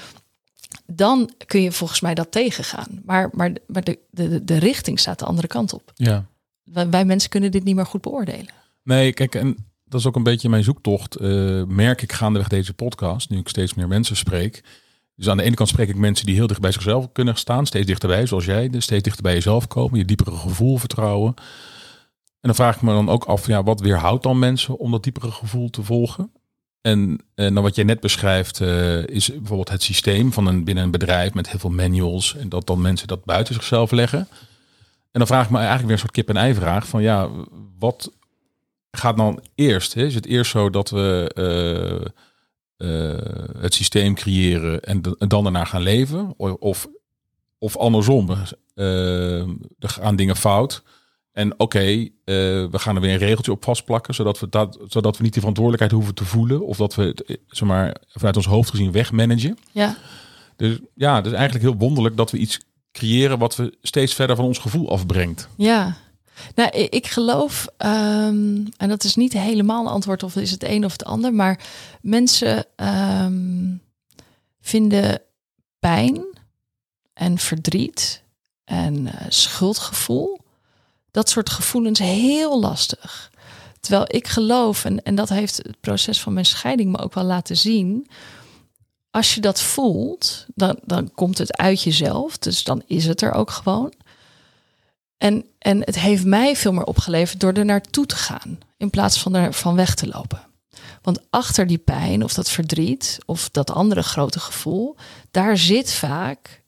Dan kun je volgens mij dat tegengaan. Maar, maar, maar de, de, de richting staat de andere kant op. Ja. Wij, wij mensen kunnen dit niet meer goed beoordelen. Nee, kijk, en dat is ook een beetje mijn zoektocht. Uh, merk ik gaandeweg deze podcast, nu ik steeds meer mensen spreek. Dus aan de ene kant spreek ik mensen die heel dicht bij zichzelf kunnen staan. Steeds dichterbij, zoals jij. Dus steeds dichter bij jezelf komen. Je diepere gevoel, vertrouwen. En dan vraag ik me dan ook af, ja, wat weerhoudt dan mensen om dat diepere gevoel te volgen? En, en dan wat jij net beschrijft, uh, is bijvoorbeeld het systeem van een binnen een bedrijf met heel veel manuals. En dat dan mensen dat buiten zichzelf leggen. En dan vraag ik me eigenlijk weer een soort kip-en-ei vraag van ja, wat gaat dan eerst? Hè? Is het eerst zo dat we uh, uh, het systeem creëren en, de, en dan daarna gaan leven? Of, of andersom, uh, er gaan dingen fout. En oké, okay, uh, we gaan er weer een regeltje op vastplakken, zodat we, dat, zodat we niet die verantwoordelijkheid hoeven te voelen. Of dat we het zeg maar, vanuit ons hoofd gezien wegmanagen. Ja. Dus ja, het is eigenlijk heel wonderlijk dat we iets creëren wat we steeds verder van ons gevoel afbrengt. Ja, nou, ik geloof, um, en dat is niet helemaal een antwoord of is het een of het ander, maar mensen um, vinden pijn en verdriet en uh, schuldgevoel, dat soort gevoelens heel lastig. Terwijl ik geloof, en, en dat heeft het proces van mijn scheiding me ook wel laten zien, als je dat voelt, dan, dan komt het uit jezelf. Dus dan is het er ook gewoon. En, en het heeft mij veel meer opgeleverd door er naartoe te gaan. In plaats van er van weg te lopen. Want achter die pijn of dat verdriet of dat andere grote gevoel, daar zit vaak,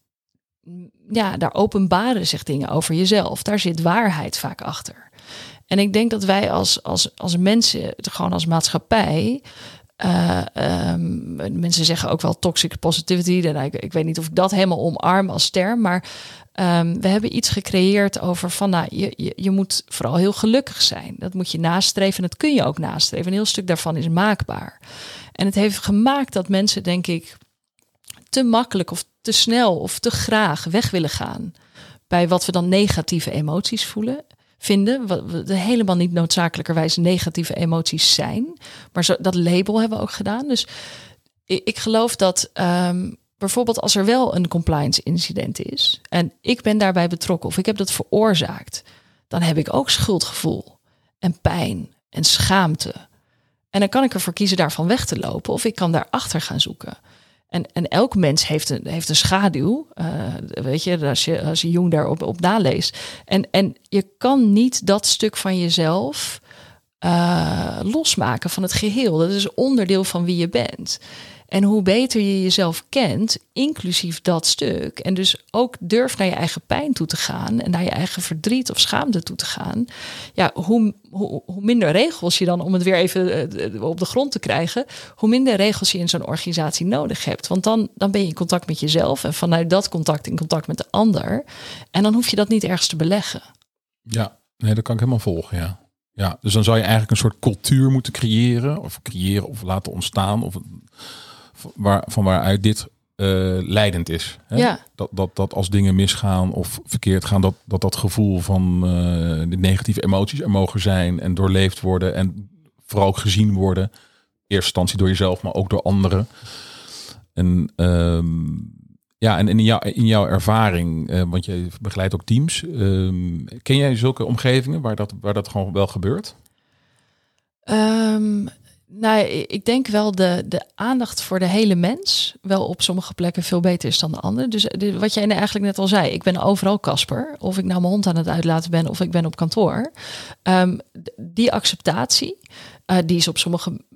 ja, daar openbaren zich dingen over jezelf. Daar zit waarheid vaak achter. En ik denk dat wij als, als, als mensen, gewoon als maatschappij, Uh, um, mensen zeggen ook wel toxic positivity. En ik, ik weet niet of ik dat helemaal omarm als term. Maar um, we hebben iets gecreëerd over van, nou, je, je, je moet vooral heel gelukkig zijn. Dat moet je nastreven en dat kun je ook nastreven. Een heel stuk daarvan is maakbaar. En het heeft gemaakt dat mensen, denk ik, te makkelijk of te snel of te graag weg willen gaan bij wat we dan negatieve emoties voelen. Vinden, wat helemaal niet noodzakelijkerwijs negatieve emoties zijn. Maar zo, dat label hebben we ook gedaan. Dus ik, ik geloof dat um, bijvoorbeeld als er wel een compliance incident is en ik ben daarbij betrokken of ik heb dat veroorzaakt, dan heb ik ook schuldgevoel en pijn en schaamte. En dan kan ik ervoor kiezen daarvan weg te lopen of ik kan daarachter gaan zoeken. En, en elk mens heeft een, heeft een schaduw. Uh, weet je, als je, als je Jung daarop op naleest. En, en je kan niet dat stuk van jezelf uh, losmaken van het geheel. Dat is onderdeel van wie je bent. En hoe beter je jezelf kent, inclusief dat stuk, en dus ook durft naar je eigen pijn toe te gaan en naar je eigen verdriet of schaamte toe te gaan, ja, hoe, hoe, hoe minder regels je dan, om het weer even uh, op de grond te krijgen, hoe minder regels je in zo'n organisatie nodig hebt. Want dan, dan ben je in contact met jezelf en vanuit dat contact in contact met de ander. En dan hoef je dat niet ergens te beleggen. Ja, nee, dat kan ik helemaal volgen, ja. Ja, dus dan zou je eigenlijk een soort cultuur moeten creëren, of creëren of laten ontstaan, of Waar, van waaruit dit uh, leidend is. Hè? Ja. Dat, dat, dat als dingen misgaan of verkeerd gaan, dat dat, dat gevoel van uh, de negatieve emoties er mogen zijn en doorleefd worden en vooral ook gezien worden. In eerste instantie door jezelf, maar ook door anderen. En um, ja, en in, jou, in jouw ervaring, uh, want je begeleidt ook teams, um, ken jij zulke omgevingen waar dat, waar dat gewoon wel gebeurt? Um... Nou, ik denk wel de, de aandacht voor de hele mens wel op sommige plekken veel beter is dan de andere. Dus de, wat jij eigenlijk net al zei, ik ben overal Casper. Of ik nou mijn hond aan het uitlaten ben of ik ben op kantoor. Um, die acceptatie, uh, die is op sommige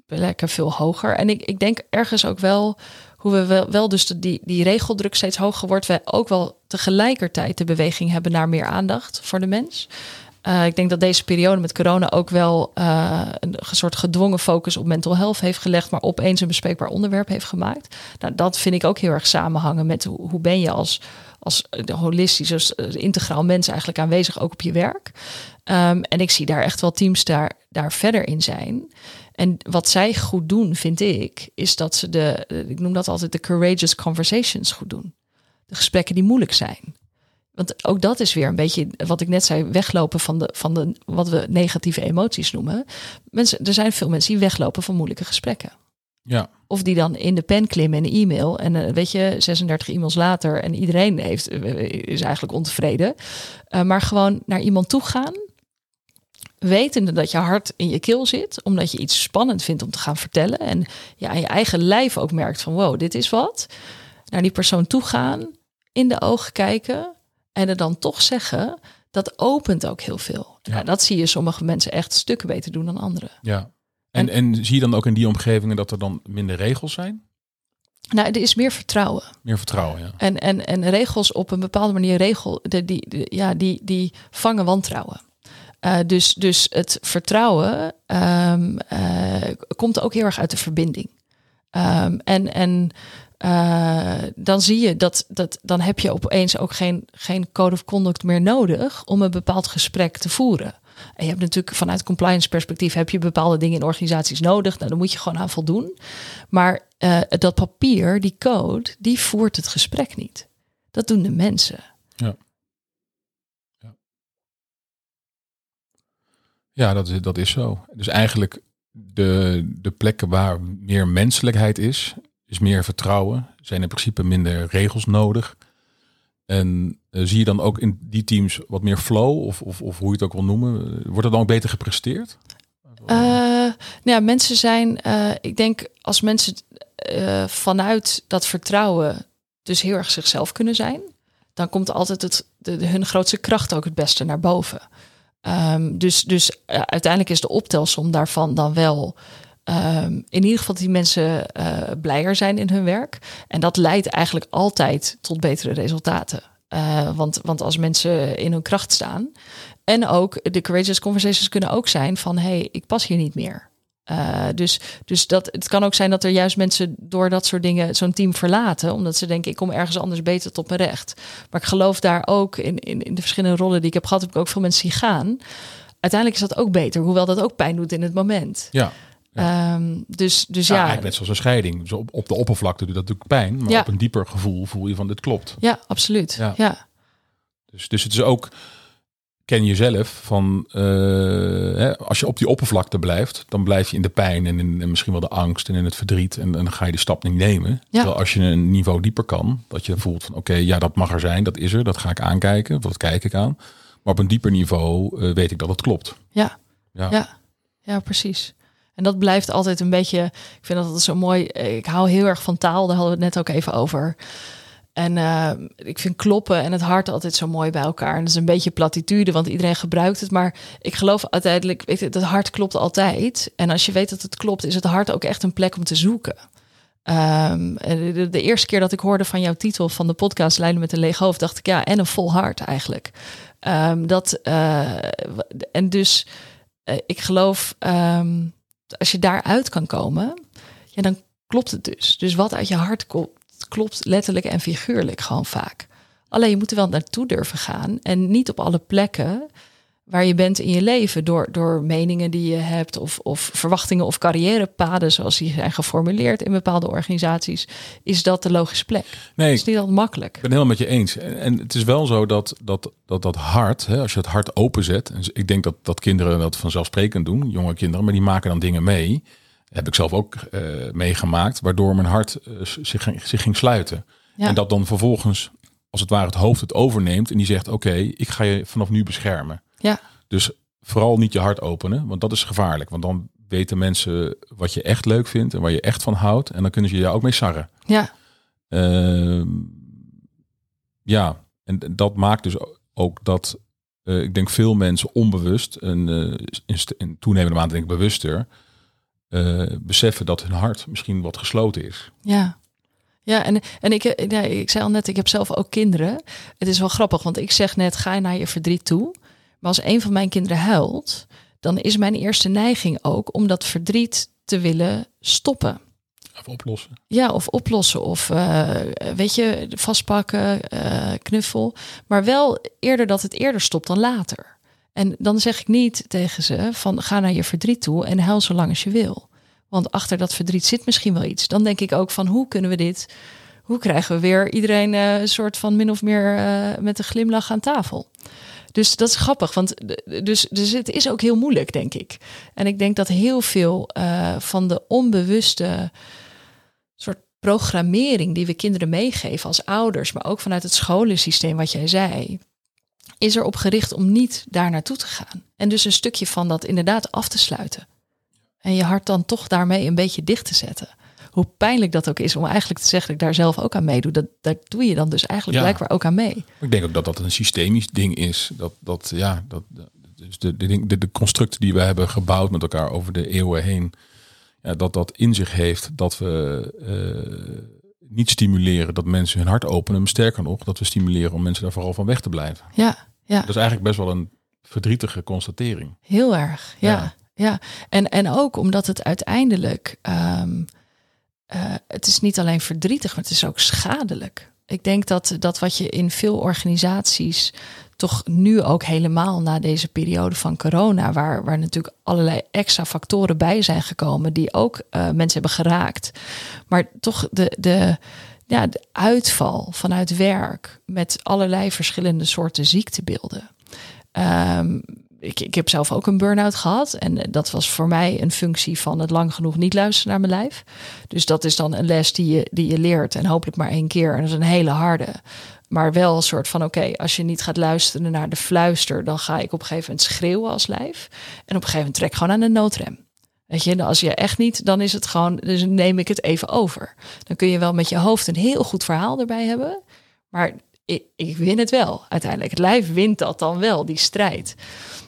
plekken veel hoger. En ik, ik denk ergens ook wel hoe we wel, wel dus de, die, die regeldruk steeds hoger wordt. We ook wel tegelijkertijd de beweging hebben naar meer aandacht voor de mens. Uh, ik denk dat deze periode met corona ook wel uh, een soort gedwongen focus op mental health heeft gelegd, maar opeens een bespreekbaar onderwerp heeft gemaakt. Nou, dat vind ik ook heel erg samenhangen met hoe, hoe ben je als, als holistisch, als integraal mens eigenlijk aanwezig, ook op je werk. Um, en ik zie daar echt wel teams daar, daar verder in zijn. En wat zij goed doen, vind ik, is dat ze de, ik noem dat altijd de courageous conversations goed doen. De gesprekken die moeilijk zijn. Want ook dat is weer een beetje wat ik net zei, weglopen van de, van de wat we negatieve emoties noemen. Mensen, er zijn veel mensen die weglopen van moeilijke gesprekken. Ja. Of die dan in de pen klimmen in een e-mail. En uh, weet je, zesendertig e-mails later en iedereen heeft, is eigenlijk ontevreden. Uh, maar gewoon naar iemand toe gaan. Wetende dat je hart in je keel zit. Omdat je iets spannend vindt om te gaan vertellen. En je aan je eigen lijf ook merkt van wow, dit is wat. Naar die persoon toe gaan. In de ogen kijken. En er dan toch zeggen, dat opent ook heel veel. Ja. Nou, dat zie je sommige mensen echt stukken beter doen dan anderen. Ja. En, en, en zie je dan ook in die omgevingen dat er dan minder regels zijn? Nou, er is meer vertrouwen. Meer vertrouwen, ja. En, en, en regels op een bepaalde manier, regel, die, die, die, ja, die, die vangen wantrouwen. Uh, dus, dus het vertrouwen um, uh, komt ook heel erg uit de verbinding. Um, en... en Uh, dan zie je dat, dat dan heb je opeens ook geen, geen code of conduct meer nodig om een bepaald gesprek te voeren. En je hebt natuurlijk vanuit compliance perspectief heb je bepaalde dingen in organisaties nodig. Nou, daar moet je gewoon aan voldoen. Maar uh, dat papier, die code, die voert het gesprek niet. Dat doen de mensen. Ja, ja. ja dat, is, dat is zo. Dus eigenlijk de, de plekken waar meer menselijkheid is, is meer vertrouwen. Zijn in principe minder regels nodig. En uh, zie je dan ook in die teams wat meer flow? Of, of, of hoe je het ook wil noemen. Wordt er dan ook beter gepresteerd? Uh, nou ja, mensen zijn... Uh, ik denk als mensen uh, vanuit dat vertrouwen dus heel erg zichzelf kunnen zijn, dan komt altijd het, de, de, hun grootste kracht ook het beste naar boven. Um, dus dus uh, uiteindelijk is de optelsom daarvan dan wel Um, in ieder geval dat die mensen uh, blijer zijn in hun werk. En dat leidt eigenlijk altijd tot betere resultaten. Uh, want, want als mensen in hun kracht staan. En ook de courageous conversations kunnen ook zijn van hey, ik pas hier niet meer. Uh, dus dus dat, het kan ook zijn dat er juist mensen door dat soort dingen zo'n team verlaten. Omdat ze denken, ik kom ergens anders beter tot mijn recht. Maar ik geloof daar ook in, in, in de verschillende rollen die ik heb gehad, heb ik ook veel mensen zien gaan. Uiteindelijk is dat ook beter. Hoewel dat ook pijn doet in het moment. Ja. Ja. Um, dus, dus ja, ja, eigenlijk net zoals een scheiding. Dus op, op de oppervlakte doet dat natuurlijk pijn, maar ja. op een dieper gevoel voel je van dit klopt. Ja, absoluut. Ja. ja. Dus, dus het is ook, ken jezelf van, uh, hè, als je op die oppervlakte blijft, dan blijf je in de pijn en, in, en misschien wel de angst en in het verdriet en, en dan ga je de stap niet nemen. Ja. Terwijl als je een niveau dieper kan, dat je voelt van oké, okay, ja, dat mag er zijn, dat is er, dat ga ik aankijken, dat kijk ik aan. Maar op een dieper niveau uh, weet ik dat het klopt. Ja, ja, ja, ja precies. En dat blijft altijd een beetje, ik vind dat altijd zo mooi. Ik hou heel erg van taal, daar hadden we het net ook even over. En uh, ik vind kloppen en het hart altijd zo mooi bij elkaar. En dat is een beetje platitude, want iedereen gebruikt het. Maar ik geloof uiteindelijk, weet je, het hart klopt altijd. En als je weet dat het klopt, is het hart ook echt een plek om te zoeken. Um, de, de eerste keer dat ik hoorde van jouw titel van de podcast Leiden met een leeg hoofd, dacht ik ja, en een vol hart eigenlijk. Um, dat, uh, en dus uh, ik geloof, um, als je daaruit kan komen, ja, dan klopt het dus. Dus wat uit je hart komt, klopt letterlijk en figuurlijk gewoon vaak. Alleen je moet er wel naartoe durven gaan en niet op alle plekken waar je bent in je leven door, door meningen die je hebt of, of verwachtingen of carrièrepaden zoals die zijn geformuleerd in bepaalde organisaties, is dat de logische plek. Nee, het is niet altijd makkelijk. Ik ben helemaal met je eens. En het is wel zo dat dat, dat, dat hart, hè, als je het hart openzet, en ik denk dat, dat kinderen dat vanzelfsprekend doen, jonge kinderen, maar die maken dan dingen mee. Dat heb ik zelf ook uh, meegemaakt, waardoor mijn hart uh, zich, zich ging sluiten. Ja. En dat dan vervolgens, als het ware, het hoofd het overneemt en die zegt, oké, okay, ik ga je vanaf nu beschermen. Ja. Dus vooral niet je hart openen, want dat is gevaarlijk. Want dan weten mensen wat je echt leuk vindt en waar je echt van houdt. En dan kunnen ze je ook mee sarren. Ja. Uh, ja, en dat maakt dus ook dat, uh, ik denk veel mensen onbewust en uh, in, in toenemende mate denk ik bewuster, uh, beseffen dat hun hart misschien wat gesloten is. Ja. Ja, en, en ik, ja, ik zei al net, ik heb zelf ook kinderen. Het is wel grappig, want ik zeg net, ga naar je verdriet toe. Maar als een van mijn kinderen huilt, dan is mijn eerste neiging ook om dat verdriet te willen stoppen. Of oplossen. Ja, of oplossen. Of uh, weet je, vastpakken, uh, knuffel. Maar wel eerder dat het eerder stopt dan later. En dan zeg ik niet tegen ze van ga naar je verdriet toe en huil zo lang als je wil. Want achter dat verdriet zit misschien wel iets. Dan denk ik ook van hoe kunnen we dit... Hoe krijgen we weer iedereen uh, een soort van min of meer uh, met een glimlach aan tafel? Dus dat is grappig. Want dus, dus het is ook heel moeilijk, denk ik. En ik denk dat heel veel uh, van de onbewuste soort programmering die we kinderen meegeven als ouders, maar ook vanuit het scholensysteem wat jij zei, is erop gericht om niet daar naartoe te gaan. En dus een stukje van dat inderdaad af te sluiten. En je hart dan toch daarmee een beetje dicht te zetten. Hoe pijnlijk dat ook is om eigenlijk te zeggen dat ik daar zelf ook aan meedoe. Dat, daar doe je dan dus eigenlijk ja. blijkbaar ook aan mee. Ik denk ook dat dat een systemisch ding is. Dat, dat ja, dat, dus de, de, de, de constructen die we hebben gebouwd met elkaar over de eeuwen heen. Ja, dat dat in zich heeft dat we uh, niet stimuleren dat mensen hun hart openen. Maar sterker nog, dat we stimuleren om mensen daar vooral van weg te blijven. Ja, ja. Dat is eigenlijk best wel een verdrietige constatering. Heel erg, ja. ja. ja. En, en ook omdat het uiteindelijk... Um, Uh, het is niet alleen verdrietig, maar het is ook schadelijk. Ik denk dat, dat wat je in veel organisaties toch nu ook helemaal na deze periode van corona, waar, waar natuurlijk allerlei extra factoren bij zijn gekomen die ook uh, mensen hebben geraakt. Maar toch de, de, ja, de uitval vanuit werk met allerlei verschillende soorten ziektebeelden. Um, Ik, ik heb zelf ook een burn-out gehad. En dat was voor mij een functie van het lang genoeg niet luisteren naar mijn lijf. Dus dat is dan een les die je, die je leert. En hopelijk maar één keer. En dat is een hele harde. Maar wel een soort van, oké, okay, als je niet gaat luisteren naar de fluister, dan ga ik op een gegeven moment schreeuwen als lijf. En op een gegeven moment trek ik gewoon aan de noodrem. Weet je, als je echt niet, dan is het gewoon, dus neem ik het even over. Dan kun je wel met je hoofd een heel goed verhaal erbij hebben. Maar ik, ik win het wel uiteindelijk. Het lijf wint dat dan wel, die strijd.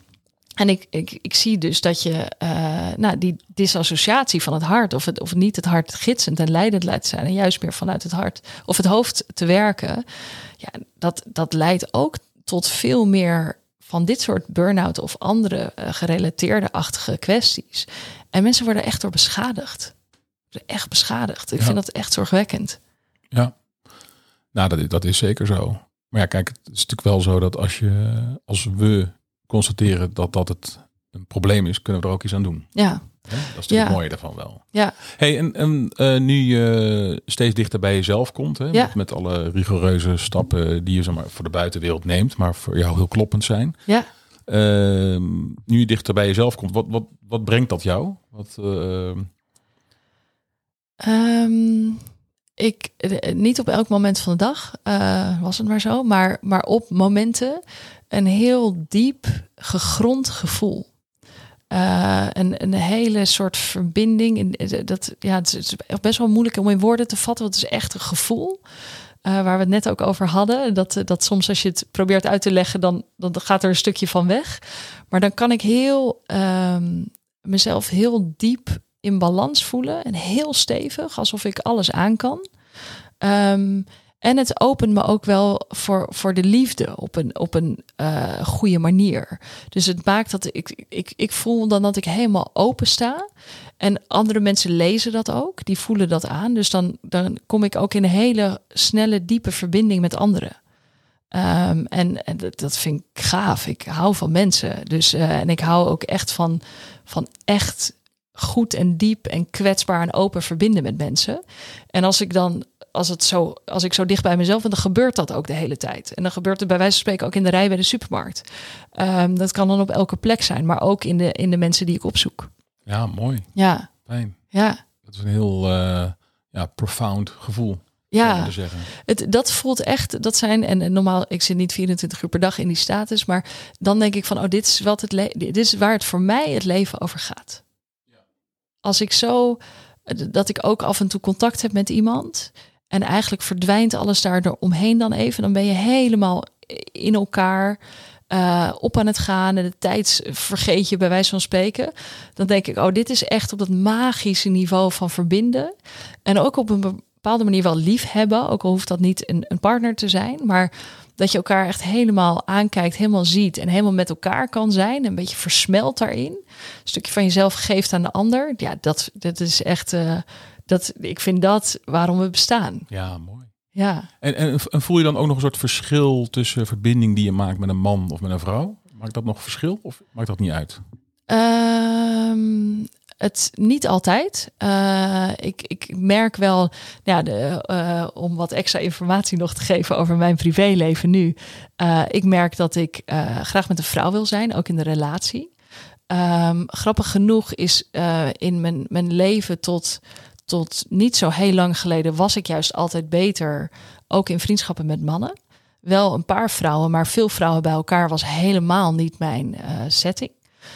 En ik, ik, ik zie dus dat je uh, nou, die disassociatie van het hart, of het of niet het hart gidsend en leidend laat zijn, en juist meer vanuit het hart of het hoofd te werken, ja, dat, dat leidt ook tot veel meer van dit soort burn-out of andere uh, gerelateerde-achtige kwesties. En mensen worden echt door beschadigd. Echt beschadigd. Ik ja. vind dat echt zorgwekkend. Ja, nou, dat, dat is zeker zo. Maar ja, kijk, het is natuurlijk wel zo dat als je, als we constateren dat dat het een probleem is, kunnen we er ook iets aan doen. Ja. Ja, dat is natuurlijk ja. mooie daarvan wel. Ja. Hey, en, en uh, nu je steeds dichter bij jezelf komt, hè, ja. met, met alle rigoureuze stappen die je zeg maar, voor de buitenwereld neemt, maar voor jou heel kloppend zijn. Ja. Uh, nu je dichter bij jezelf komt, wat, wat, wat brengt dat jou? Wat, uh... um, ik, niet op elk moment van de dag, uh, was het maar zo, maar, maar op momenten een heel diep gegrond gevoel. Uh, een, een hele soort verbinding. Dat, ja, het is best wel moeilijk om in woorden te vatten, want het is echt een gevoel. Uh, waar we het net ook over hadden. Dat, dat soms als je het probeert uit te leggen, dan, dan gaat er een stukje van weg. Maar dan kan ik heel um, mezelf heel diep in balans voelen. En heel stevig, alsof ik alles aan kan. Um, En het opent me ook wel voor, voor de liefde op een, op een uh, goede manier. Dus het maakt dat ik, ik, ik voel dan dat ik helemaal open sta. En andere mensen lezen dat ook. Die voelen dat aan. Dus dan, dan kom ik ook in een hele snelle, diepe verbinding met anderen. Um, en en dat, dat vind ik gaaf. Ik hou van mensen. Dus, uh, en ik hou ook echt van, van echt goed en diep en kwetsbaar en open verbinden met mensen. En als ik dan... Als, het zo, als ik zo dicht bij mezelf ben, dan gebeurt dat ook de hele tijd. En dan gebeurt het bij wijze van spreken ook in de rij bij de supermarkt. Um, dat kan dan op elke plek zijn, maar ook in de, in de mensen die ik opzoek. Ja, mooi. Ja. Fijn. Ja. Dat is een heel uh, ja, profound gevoel. Ja, het, dat voelt echt, dat zijn, en normaal, ik zit niet vierentwintig uur per dag in die status, maar dan denk ik van, oh, dit is wat het le- dit is waar het voor mij het leven over gaat. Ja. Als ik zo, dat ik ook af en toe contact heb met iemand. En eigenlijk verdwijnt alles daar omheen dan even. Dan ben je helemaal in elkaar. uh, op aan het gaan en de tijd vergeet je bij wijze van spreken. Dan denk ik, oh, dit is echt op dat magische niveau van verbinden. En ook op een bepaalde manier wel lief hebben. Ook al hoeft dat niet een, een partner te zijn. Maar dat je elkaar echt helemaal aankijkt, helemaal ziet en helemaal met elkaar kan zijn. Een beetje versmelt daarin. Een stukje van jezelf geeft aan de ander. Ja, dat, dat is echt... Uh, dat, ik vind dat waarom we bestaan. Ja, mooi. Ja. En, en, en voel je dan ook nog een soort verschil tussen verbinding die je maakt met een man of met een vrouw? Maakt dat nog verschil of maakt dat niet uit? Um, het niet altijd. Uh, ik, ik merk wel, ja, de, uh, om wat extra informatie nog te geven over mijn privéleven nu. Uh, ik merk dat ik uh, graag met een vrouw wil zijn, ook in de relatie. Um, grappig genoeg is uh, in mijn, mijn leven tot... Tot niet zo heel lang geleden was ik juist altijd beter, ook in vriendschappen met mannen. Wel een paar vrouwen, maar veel vrouwen bij elkaar was helemaal niet mijn uh, setting.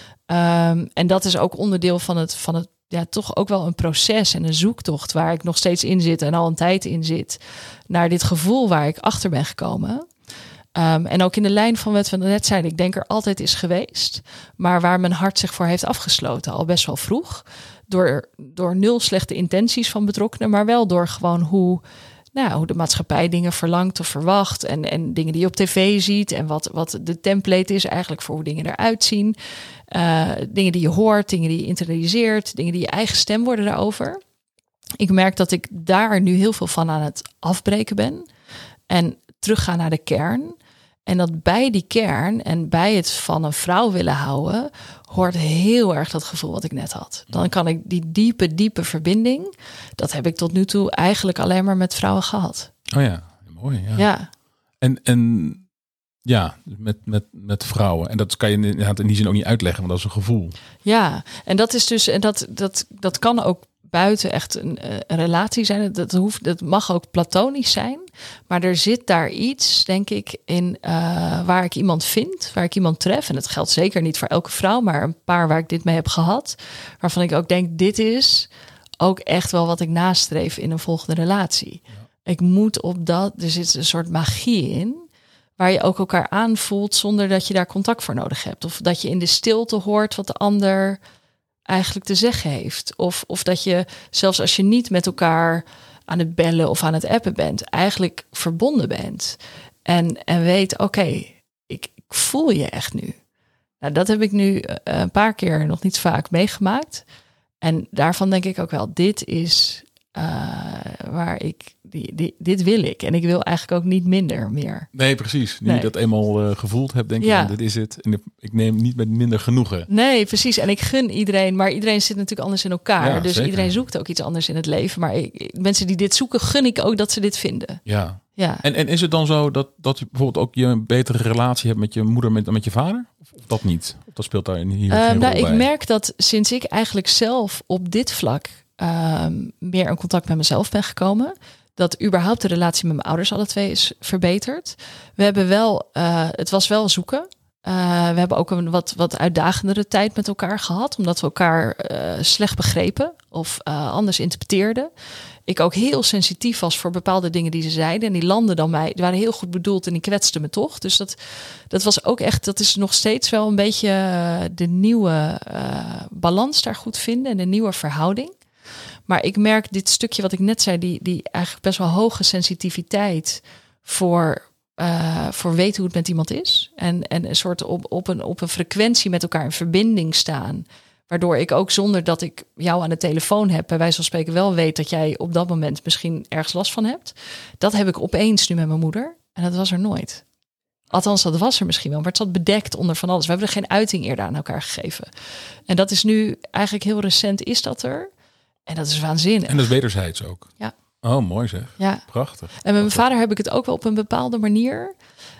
Um, en dat is ook onderdeel van het, van het, ja, toch ook wel een proces en een zoektocht waar ik nog steeds in zit en al een tijd in zit. Naar dit gevoel waar ik achter ben gekomen. Um, en ook in de lijn van wat we net zeiden, ik denk er altijd is geweest. Maar waar mijn hart zich voor heeft afgesloten, al best wel vroeg. Door, door nul slechte intenties van betrokkenen, maar wel door gewoon hoe, nou, hoe de maatschappij dingen verlangt of verwacht. En, en dingen die je op tv ziet en wat, wat de template is eigenlijk voor hoe dingen eruit zien. Uh, dingen die je hoort, dingen die je internaliseert, dingen die je eigen stem worden daarover. Ik merk dat ik daar nu heel veel van aan het afbreken ben. En teruggaan naar de kern. En dat bij die kern en bij het van een vrouw willen houden, hoort heel erg dat gevoel wat ik net had. Dan kan ik die diepe, diepe verbinding, dat heb ik tot nu toe eigenlijk alleen maar met vrouwen gehad. Oh ja, mooi. Ja. Ja. En, en ja, met, met, met vrouwen. En dat kan je in die zin ook niet uitleggen, want dat is een gevoel. Ja, en dat is dus, en dat, dat, dat kan ook buiten echt een, een relatie zijn. Dat, hoeft, dat mag ook platonisch zijn. Maar er zit daar iets, denk ik, in uh, waar ik iemand vind, waar ik iemand tref. En dat geldt zeker niet voor elke vrouw, maar een paar waar ik dit mee heb gehad. Waarvan ik ook denk, dit is ook echt wel wat ik nastreef in een volgende relatie. Ja. Ik moet op dat, er zit een soort magie in, waar je ook elkaar aanvoelt zonder dat je daar contact voor nodig hebt. Of dat je in de stilte hoort wat de ander eigenlijk te zeggen heeft. Of, of dat je, zelfs als je niet met elkaar aan het bellen of aan het appen bent, eigenlijk verbonden bent. En, en weet, oké, okay, ik, ik voel je echt nu. Nou, dat heb ik nu uh, een paar keer, nog niet vaak, meegemaakt. En daarvan denk ik ook wel, dit is uh, waar ik, die, die, dit wil ik. En ik wil eigenlijk ook niet minder meer. Nee, precies. Nu nee. je dat eenmaal uh, gevoeld hebt, denk je, ja. dit is het. En ik neem niet met minder genoegen. Nee, precies. En ik gun iedereen, maar iedereen zit natuurlijk anders in elkaar. Ja, dus zeker. Iedereen zoekt ook iets anders in het leven. Maar ik, mensen die dit zoeken, gun ik ook dat ze dit vinden. Ja. Ja. En, en is het dan zo dat, dat je bijvoorbeeld ook je een betere relatie hebt met je moeder dan met je vader? Of dat niet? Of dat speelt daar hier geen uh, rol nou, bij? Ik merk dat sinds ik eigenlijk zelf op dit vlak uh, meer in contact met mezelf ben gekomen, dat überhaupt de relatie met mijn ouders alle twee is verbeterd. We hebben wel, uh, het was wel zoeken. Uh, we hebben ook een wat, wat uitdagendere tijd met elkaar gehad, omdat we elkaar uh, slecht begrepen of uh, anders interpreteerden. Ik ook heel sensitief was voor bepaalde dingen die ze zeiden. En die landden dan mij, die waren heel goed bedoeld en die kwetsten me toch. Dus dat, dat was ook echt, dat is nog steeds wel een beetje uh, de nieuwe uh, balans daar goed vinden en de nieuwe verhouding. Maar ik merk dit stukje wat ik net zei, die, die eigenlijk best wel hoge sensitiviteit voor, uh, voor weten hoe het met iemand is. En, en een soort op, op, een, op een frequentie met elkaar in verbinding staan. Waardoor ik ook zonder dat ik jou aan de telefoon heb, bij wijze van spreken wel weet dat jij op dat moment misschien ergens last van hebt. Dat heb ik opeens nu met mijn moeder. En dat was er nooit. Althans, dat was er misschien wel, maar het zat bedekt onder van alles. We hebben er geen uiting eerder aan elkaar gegeven. En dat is nu eigenlijk heel recent is dat er. En dat is waanzinnig. En dat is wederzijds ook. Ja. Oh, mooi zeg. Ja. Prachtig. En met mijn vader heb ik het ook wel op een bepaalde manier.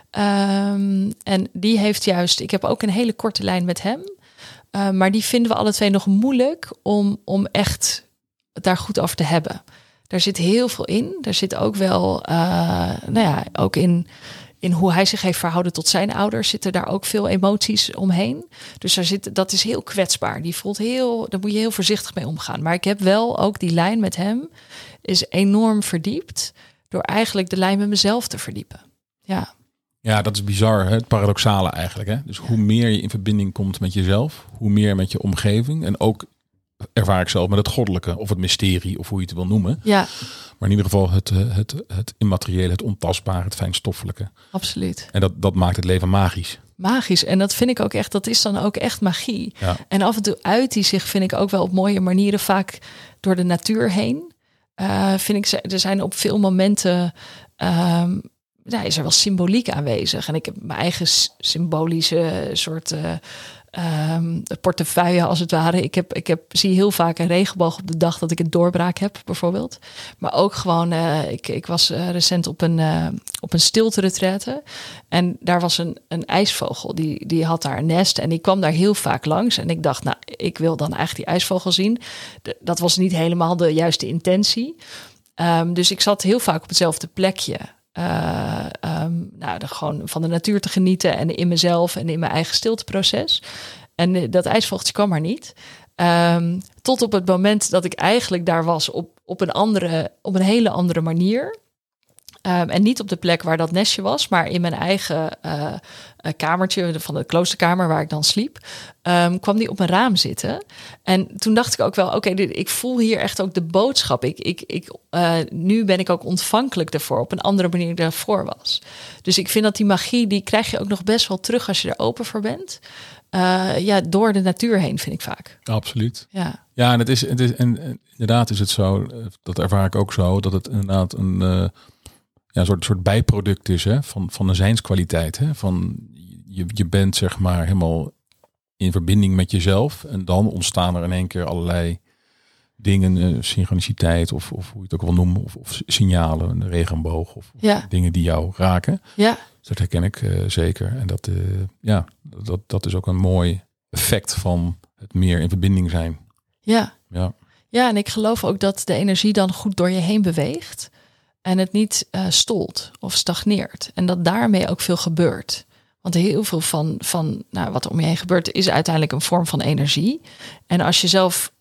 Um, en die heeft juist, ik heb ook een hele korte lijn met hem. Uh, maar die vinden we alle twee nog moeilijk om, om echt het daar goed over te hebben. Daar zit heel veel in. Daar zit ook wel, uh, nou ja, ook in, in hoe hij zich heeft verhouden tot zijn ouders. Zitten daar ook veel emoties omheen. Dus daar zit, dat is heel kwetsbaar. Die voelt heel, daar moet je heel voorzichtig mee omgaan. Maar ik heb wel ook die lijn met hem is enorm verdiept door eigenlijk de lijn met mezelf te verdiepen. Ja. Ja, dat is bizar, hè? Het paradoxale eigenlijk. Hè? Dus hoe meer je in verbinding komt met jezelf, hoe meer met je omgeving. En ook ervaar ik zelf met het goddelijke of het mysterie of hoe je het wil noemen. Ja. Maar in ieder geval het, het, het immateriële, het ontastbare, het fijnstoffelijke. Absoluut. En dat, dat maakt het leven magisch. Magisch. En dat vind ik ook echt, dat is dan ook echt magie. Ja. En af en toe uit die zich, vind ik ook wel op mooie manieren, vaak door de natuur heen. Uh, vind ik, er zijn op veel momenten, um, nou, is er wel symboliek aanwezig. En ik heb mijn eigen symbolische soort uh, um, portefeuille als het ware. Ik, heb, ik heb, zie heel vaak een regenboog op de dag dat ik een doorbraak heb, bijvoorbeeld. Maar ook gewoon, uh, ik, ik was uh, recent op een, uh, op een stilte-retraite. En daar was een, een ijsvogel, die, die had daar een nest. En die kwam daar heel vaak langs. En ik dacht, nou, ik wil dan eigenlijk die ijsvogel zien. De, dat was niet helemaal de juiste intentie. Um, dus ik zat heel vaak op hetzelfde plekje. Uh, um, nou, de, gewoon van de natuur te genieten en in mezelf en in mijn eigen stilteproces. En uh, dat ijsvogeltje kwam maar niet. Um, tot op het moment dat ik eigenlijk daar was op, op, een, andere, op een hele andere manier. Um, en niet op de plek waar dat nestje was, maar in mijn eigen uh, kamertje van de kloosterkamer waar ik dan sliep, um, kwam die op mijn raam zitten. En toen dacht ik ook wel, oké, okay, ik voel hier echt ook de boodschap. Ik, ik, ik, uh, nu ben ik ook ontvankelijk daarvoor, op een andere manier dan daarvoor was. Dus ik vind dat die magie, die krijg je ook nog best wel terug als je er open voor bent. Uh, ja, door de natuur heen, vind ik vaak. Absoluut. Ja, ja en, het is, het is, en, en inderdaad is het zo, dat ervaar ik ook zo, dat het inderdaad een... Uh, Ja, een soort, soort bijproduct is, hè, van, van de zijnskwaliteit. Hè, van je, je bent zeg maar helemaal in verbinding met jezelf. En dan ontstaan er in één keer allerlei dingen, uh, synchroniciteit of, of hoe je het ook wil noemen. Of, of signalen, een regenboog of, ja. of dingen die jou raken. Ja. Dus dat herken ik uh, zeker. En dat, uh, ja, dat, dat is ook een mooi effect van het meer in verbinding zijn. Ja. Ja. Ja, en ik geloof ook dat de energie dan goed door je heen beweegt. En het niet uh, stolt of stagneert. En dat daarmee ook veel gebeurt. Want heel veel van, van nou, wat er om je heen gebeurt, is uiteindelijk een vorm van energie. En als je zelf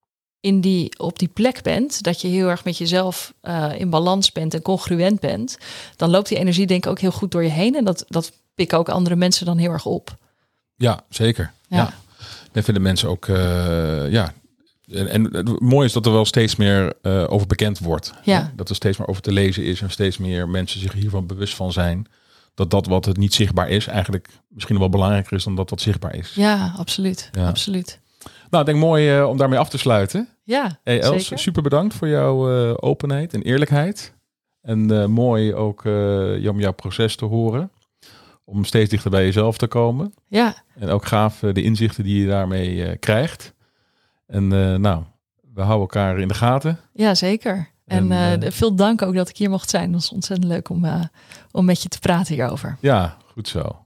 in die, op die plek bent, dat je heel erg met jezelf uh, in balans bent en congruent bent, dan loopt die energie denk ik ook heel goed door je heen. En dat, dat pikken ook andere mensen dan heel erg op. Ja, zeker. Ja. Ja. Dan vinden mensen ook, uh, ja... En, en het mooie is dat er wel steeds meer uh, over bekend wordt. Ja. Dat er steeds meer over te lezen is en steeds meer mensen zich hiervan bewust van zijn. Dat dat wat het niet zichtbaar is eigenlijk misschien wel belangrijker is dan dat wat zichtbaar is. Ja, absoluut. Ja. absoluut. Nou, ik denk mooi uh, om daarmee af te sluiten. Ja, hey Els, zeker. Super bedankt voor jouw uh, openheid en eerlijkheid. En uh, mooi ook uh, om jouw proces te horen. Om steeds dichter bij jezelf te komen. Ja. En ook gaaf uh, de inzichten die je daarmee uh, krijgt. En uh, nou, we houden elkaar in de gaten. Ja, zeker. En, en uh, veel dank ook dat ik hier mocht zijn. Het was ontzettend leuk om, uh, om met je te praten hierover. Ja, goed zo.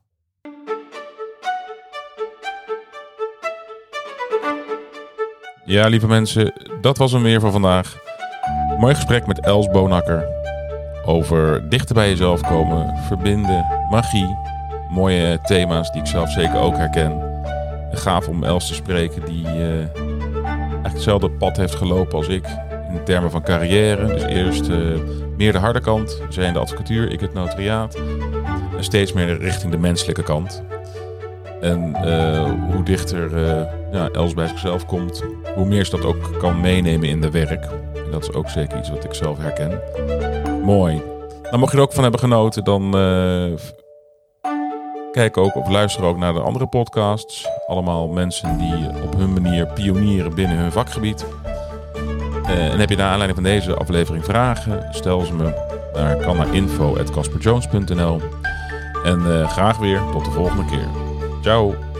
Ja, lieve mensen, dat was hem weer voor vandaag. Mooi gesprek met Els Bonakker. Over dichter bij jezelf komen, verbinden, magie. Mooie thema's die ik zelf zeker ook herken. En gaaf om Els te spreken die... Uh, eigenlijk hetzelfde pad heeft gelopen als ik in termen van carrière. Dus eerst uh, meer de harde kant, zij in de advocatuur, ik het notariaat. En steeds meer richting de menselijke kant. En uh, hoe dichter uh, ja, Els bij zichzelf komt, hoe meer ze dat ook kan meenemen in de werk. En dat is ook zeker iets wat ik zelf herken. Mooi. Nou, mocht je er ook van hebben genoten, dan uh, kijk ook of luister ook naar de andere podcasts. Allemaal mensen die op hun manier pionieren binnen hun vakgebied. Uh, en heb je naar aanleiding van deze aflevering vragen, stel ze me naar, kan naar info at casper jones punt n l. En uh, graag weer tot de volgende keer. Ciao!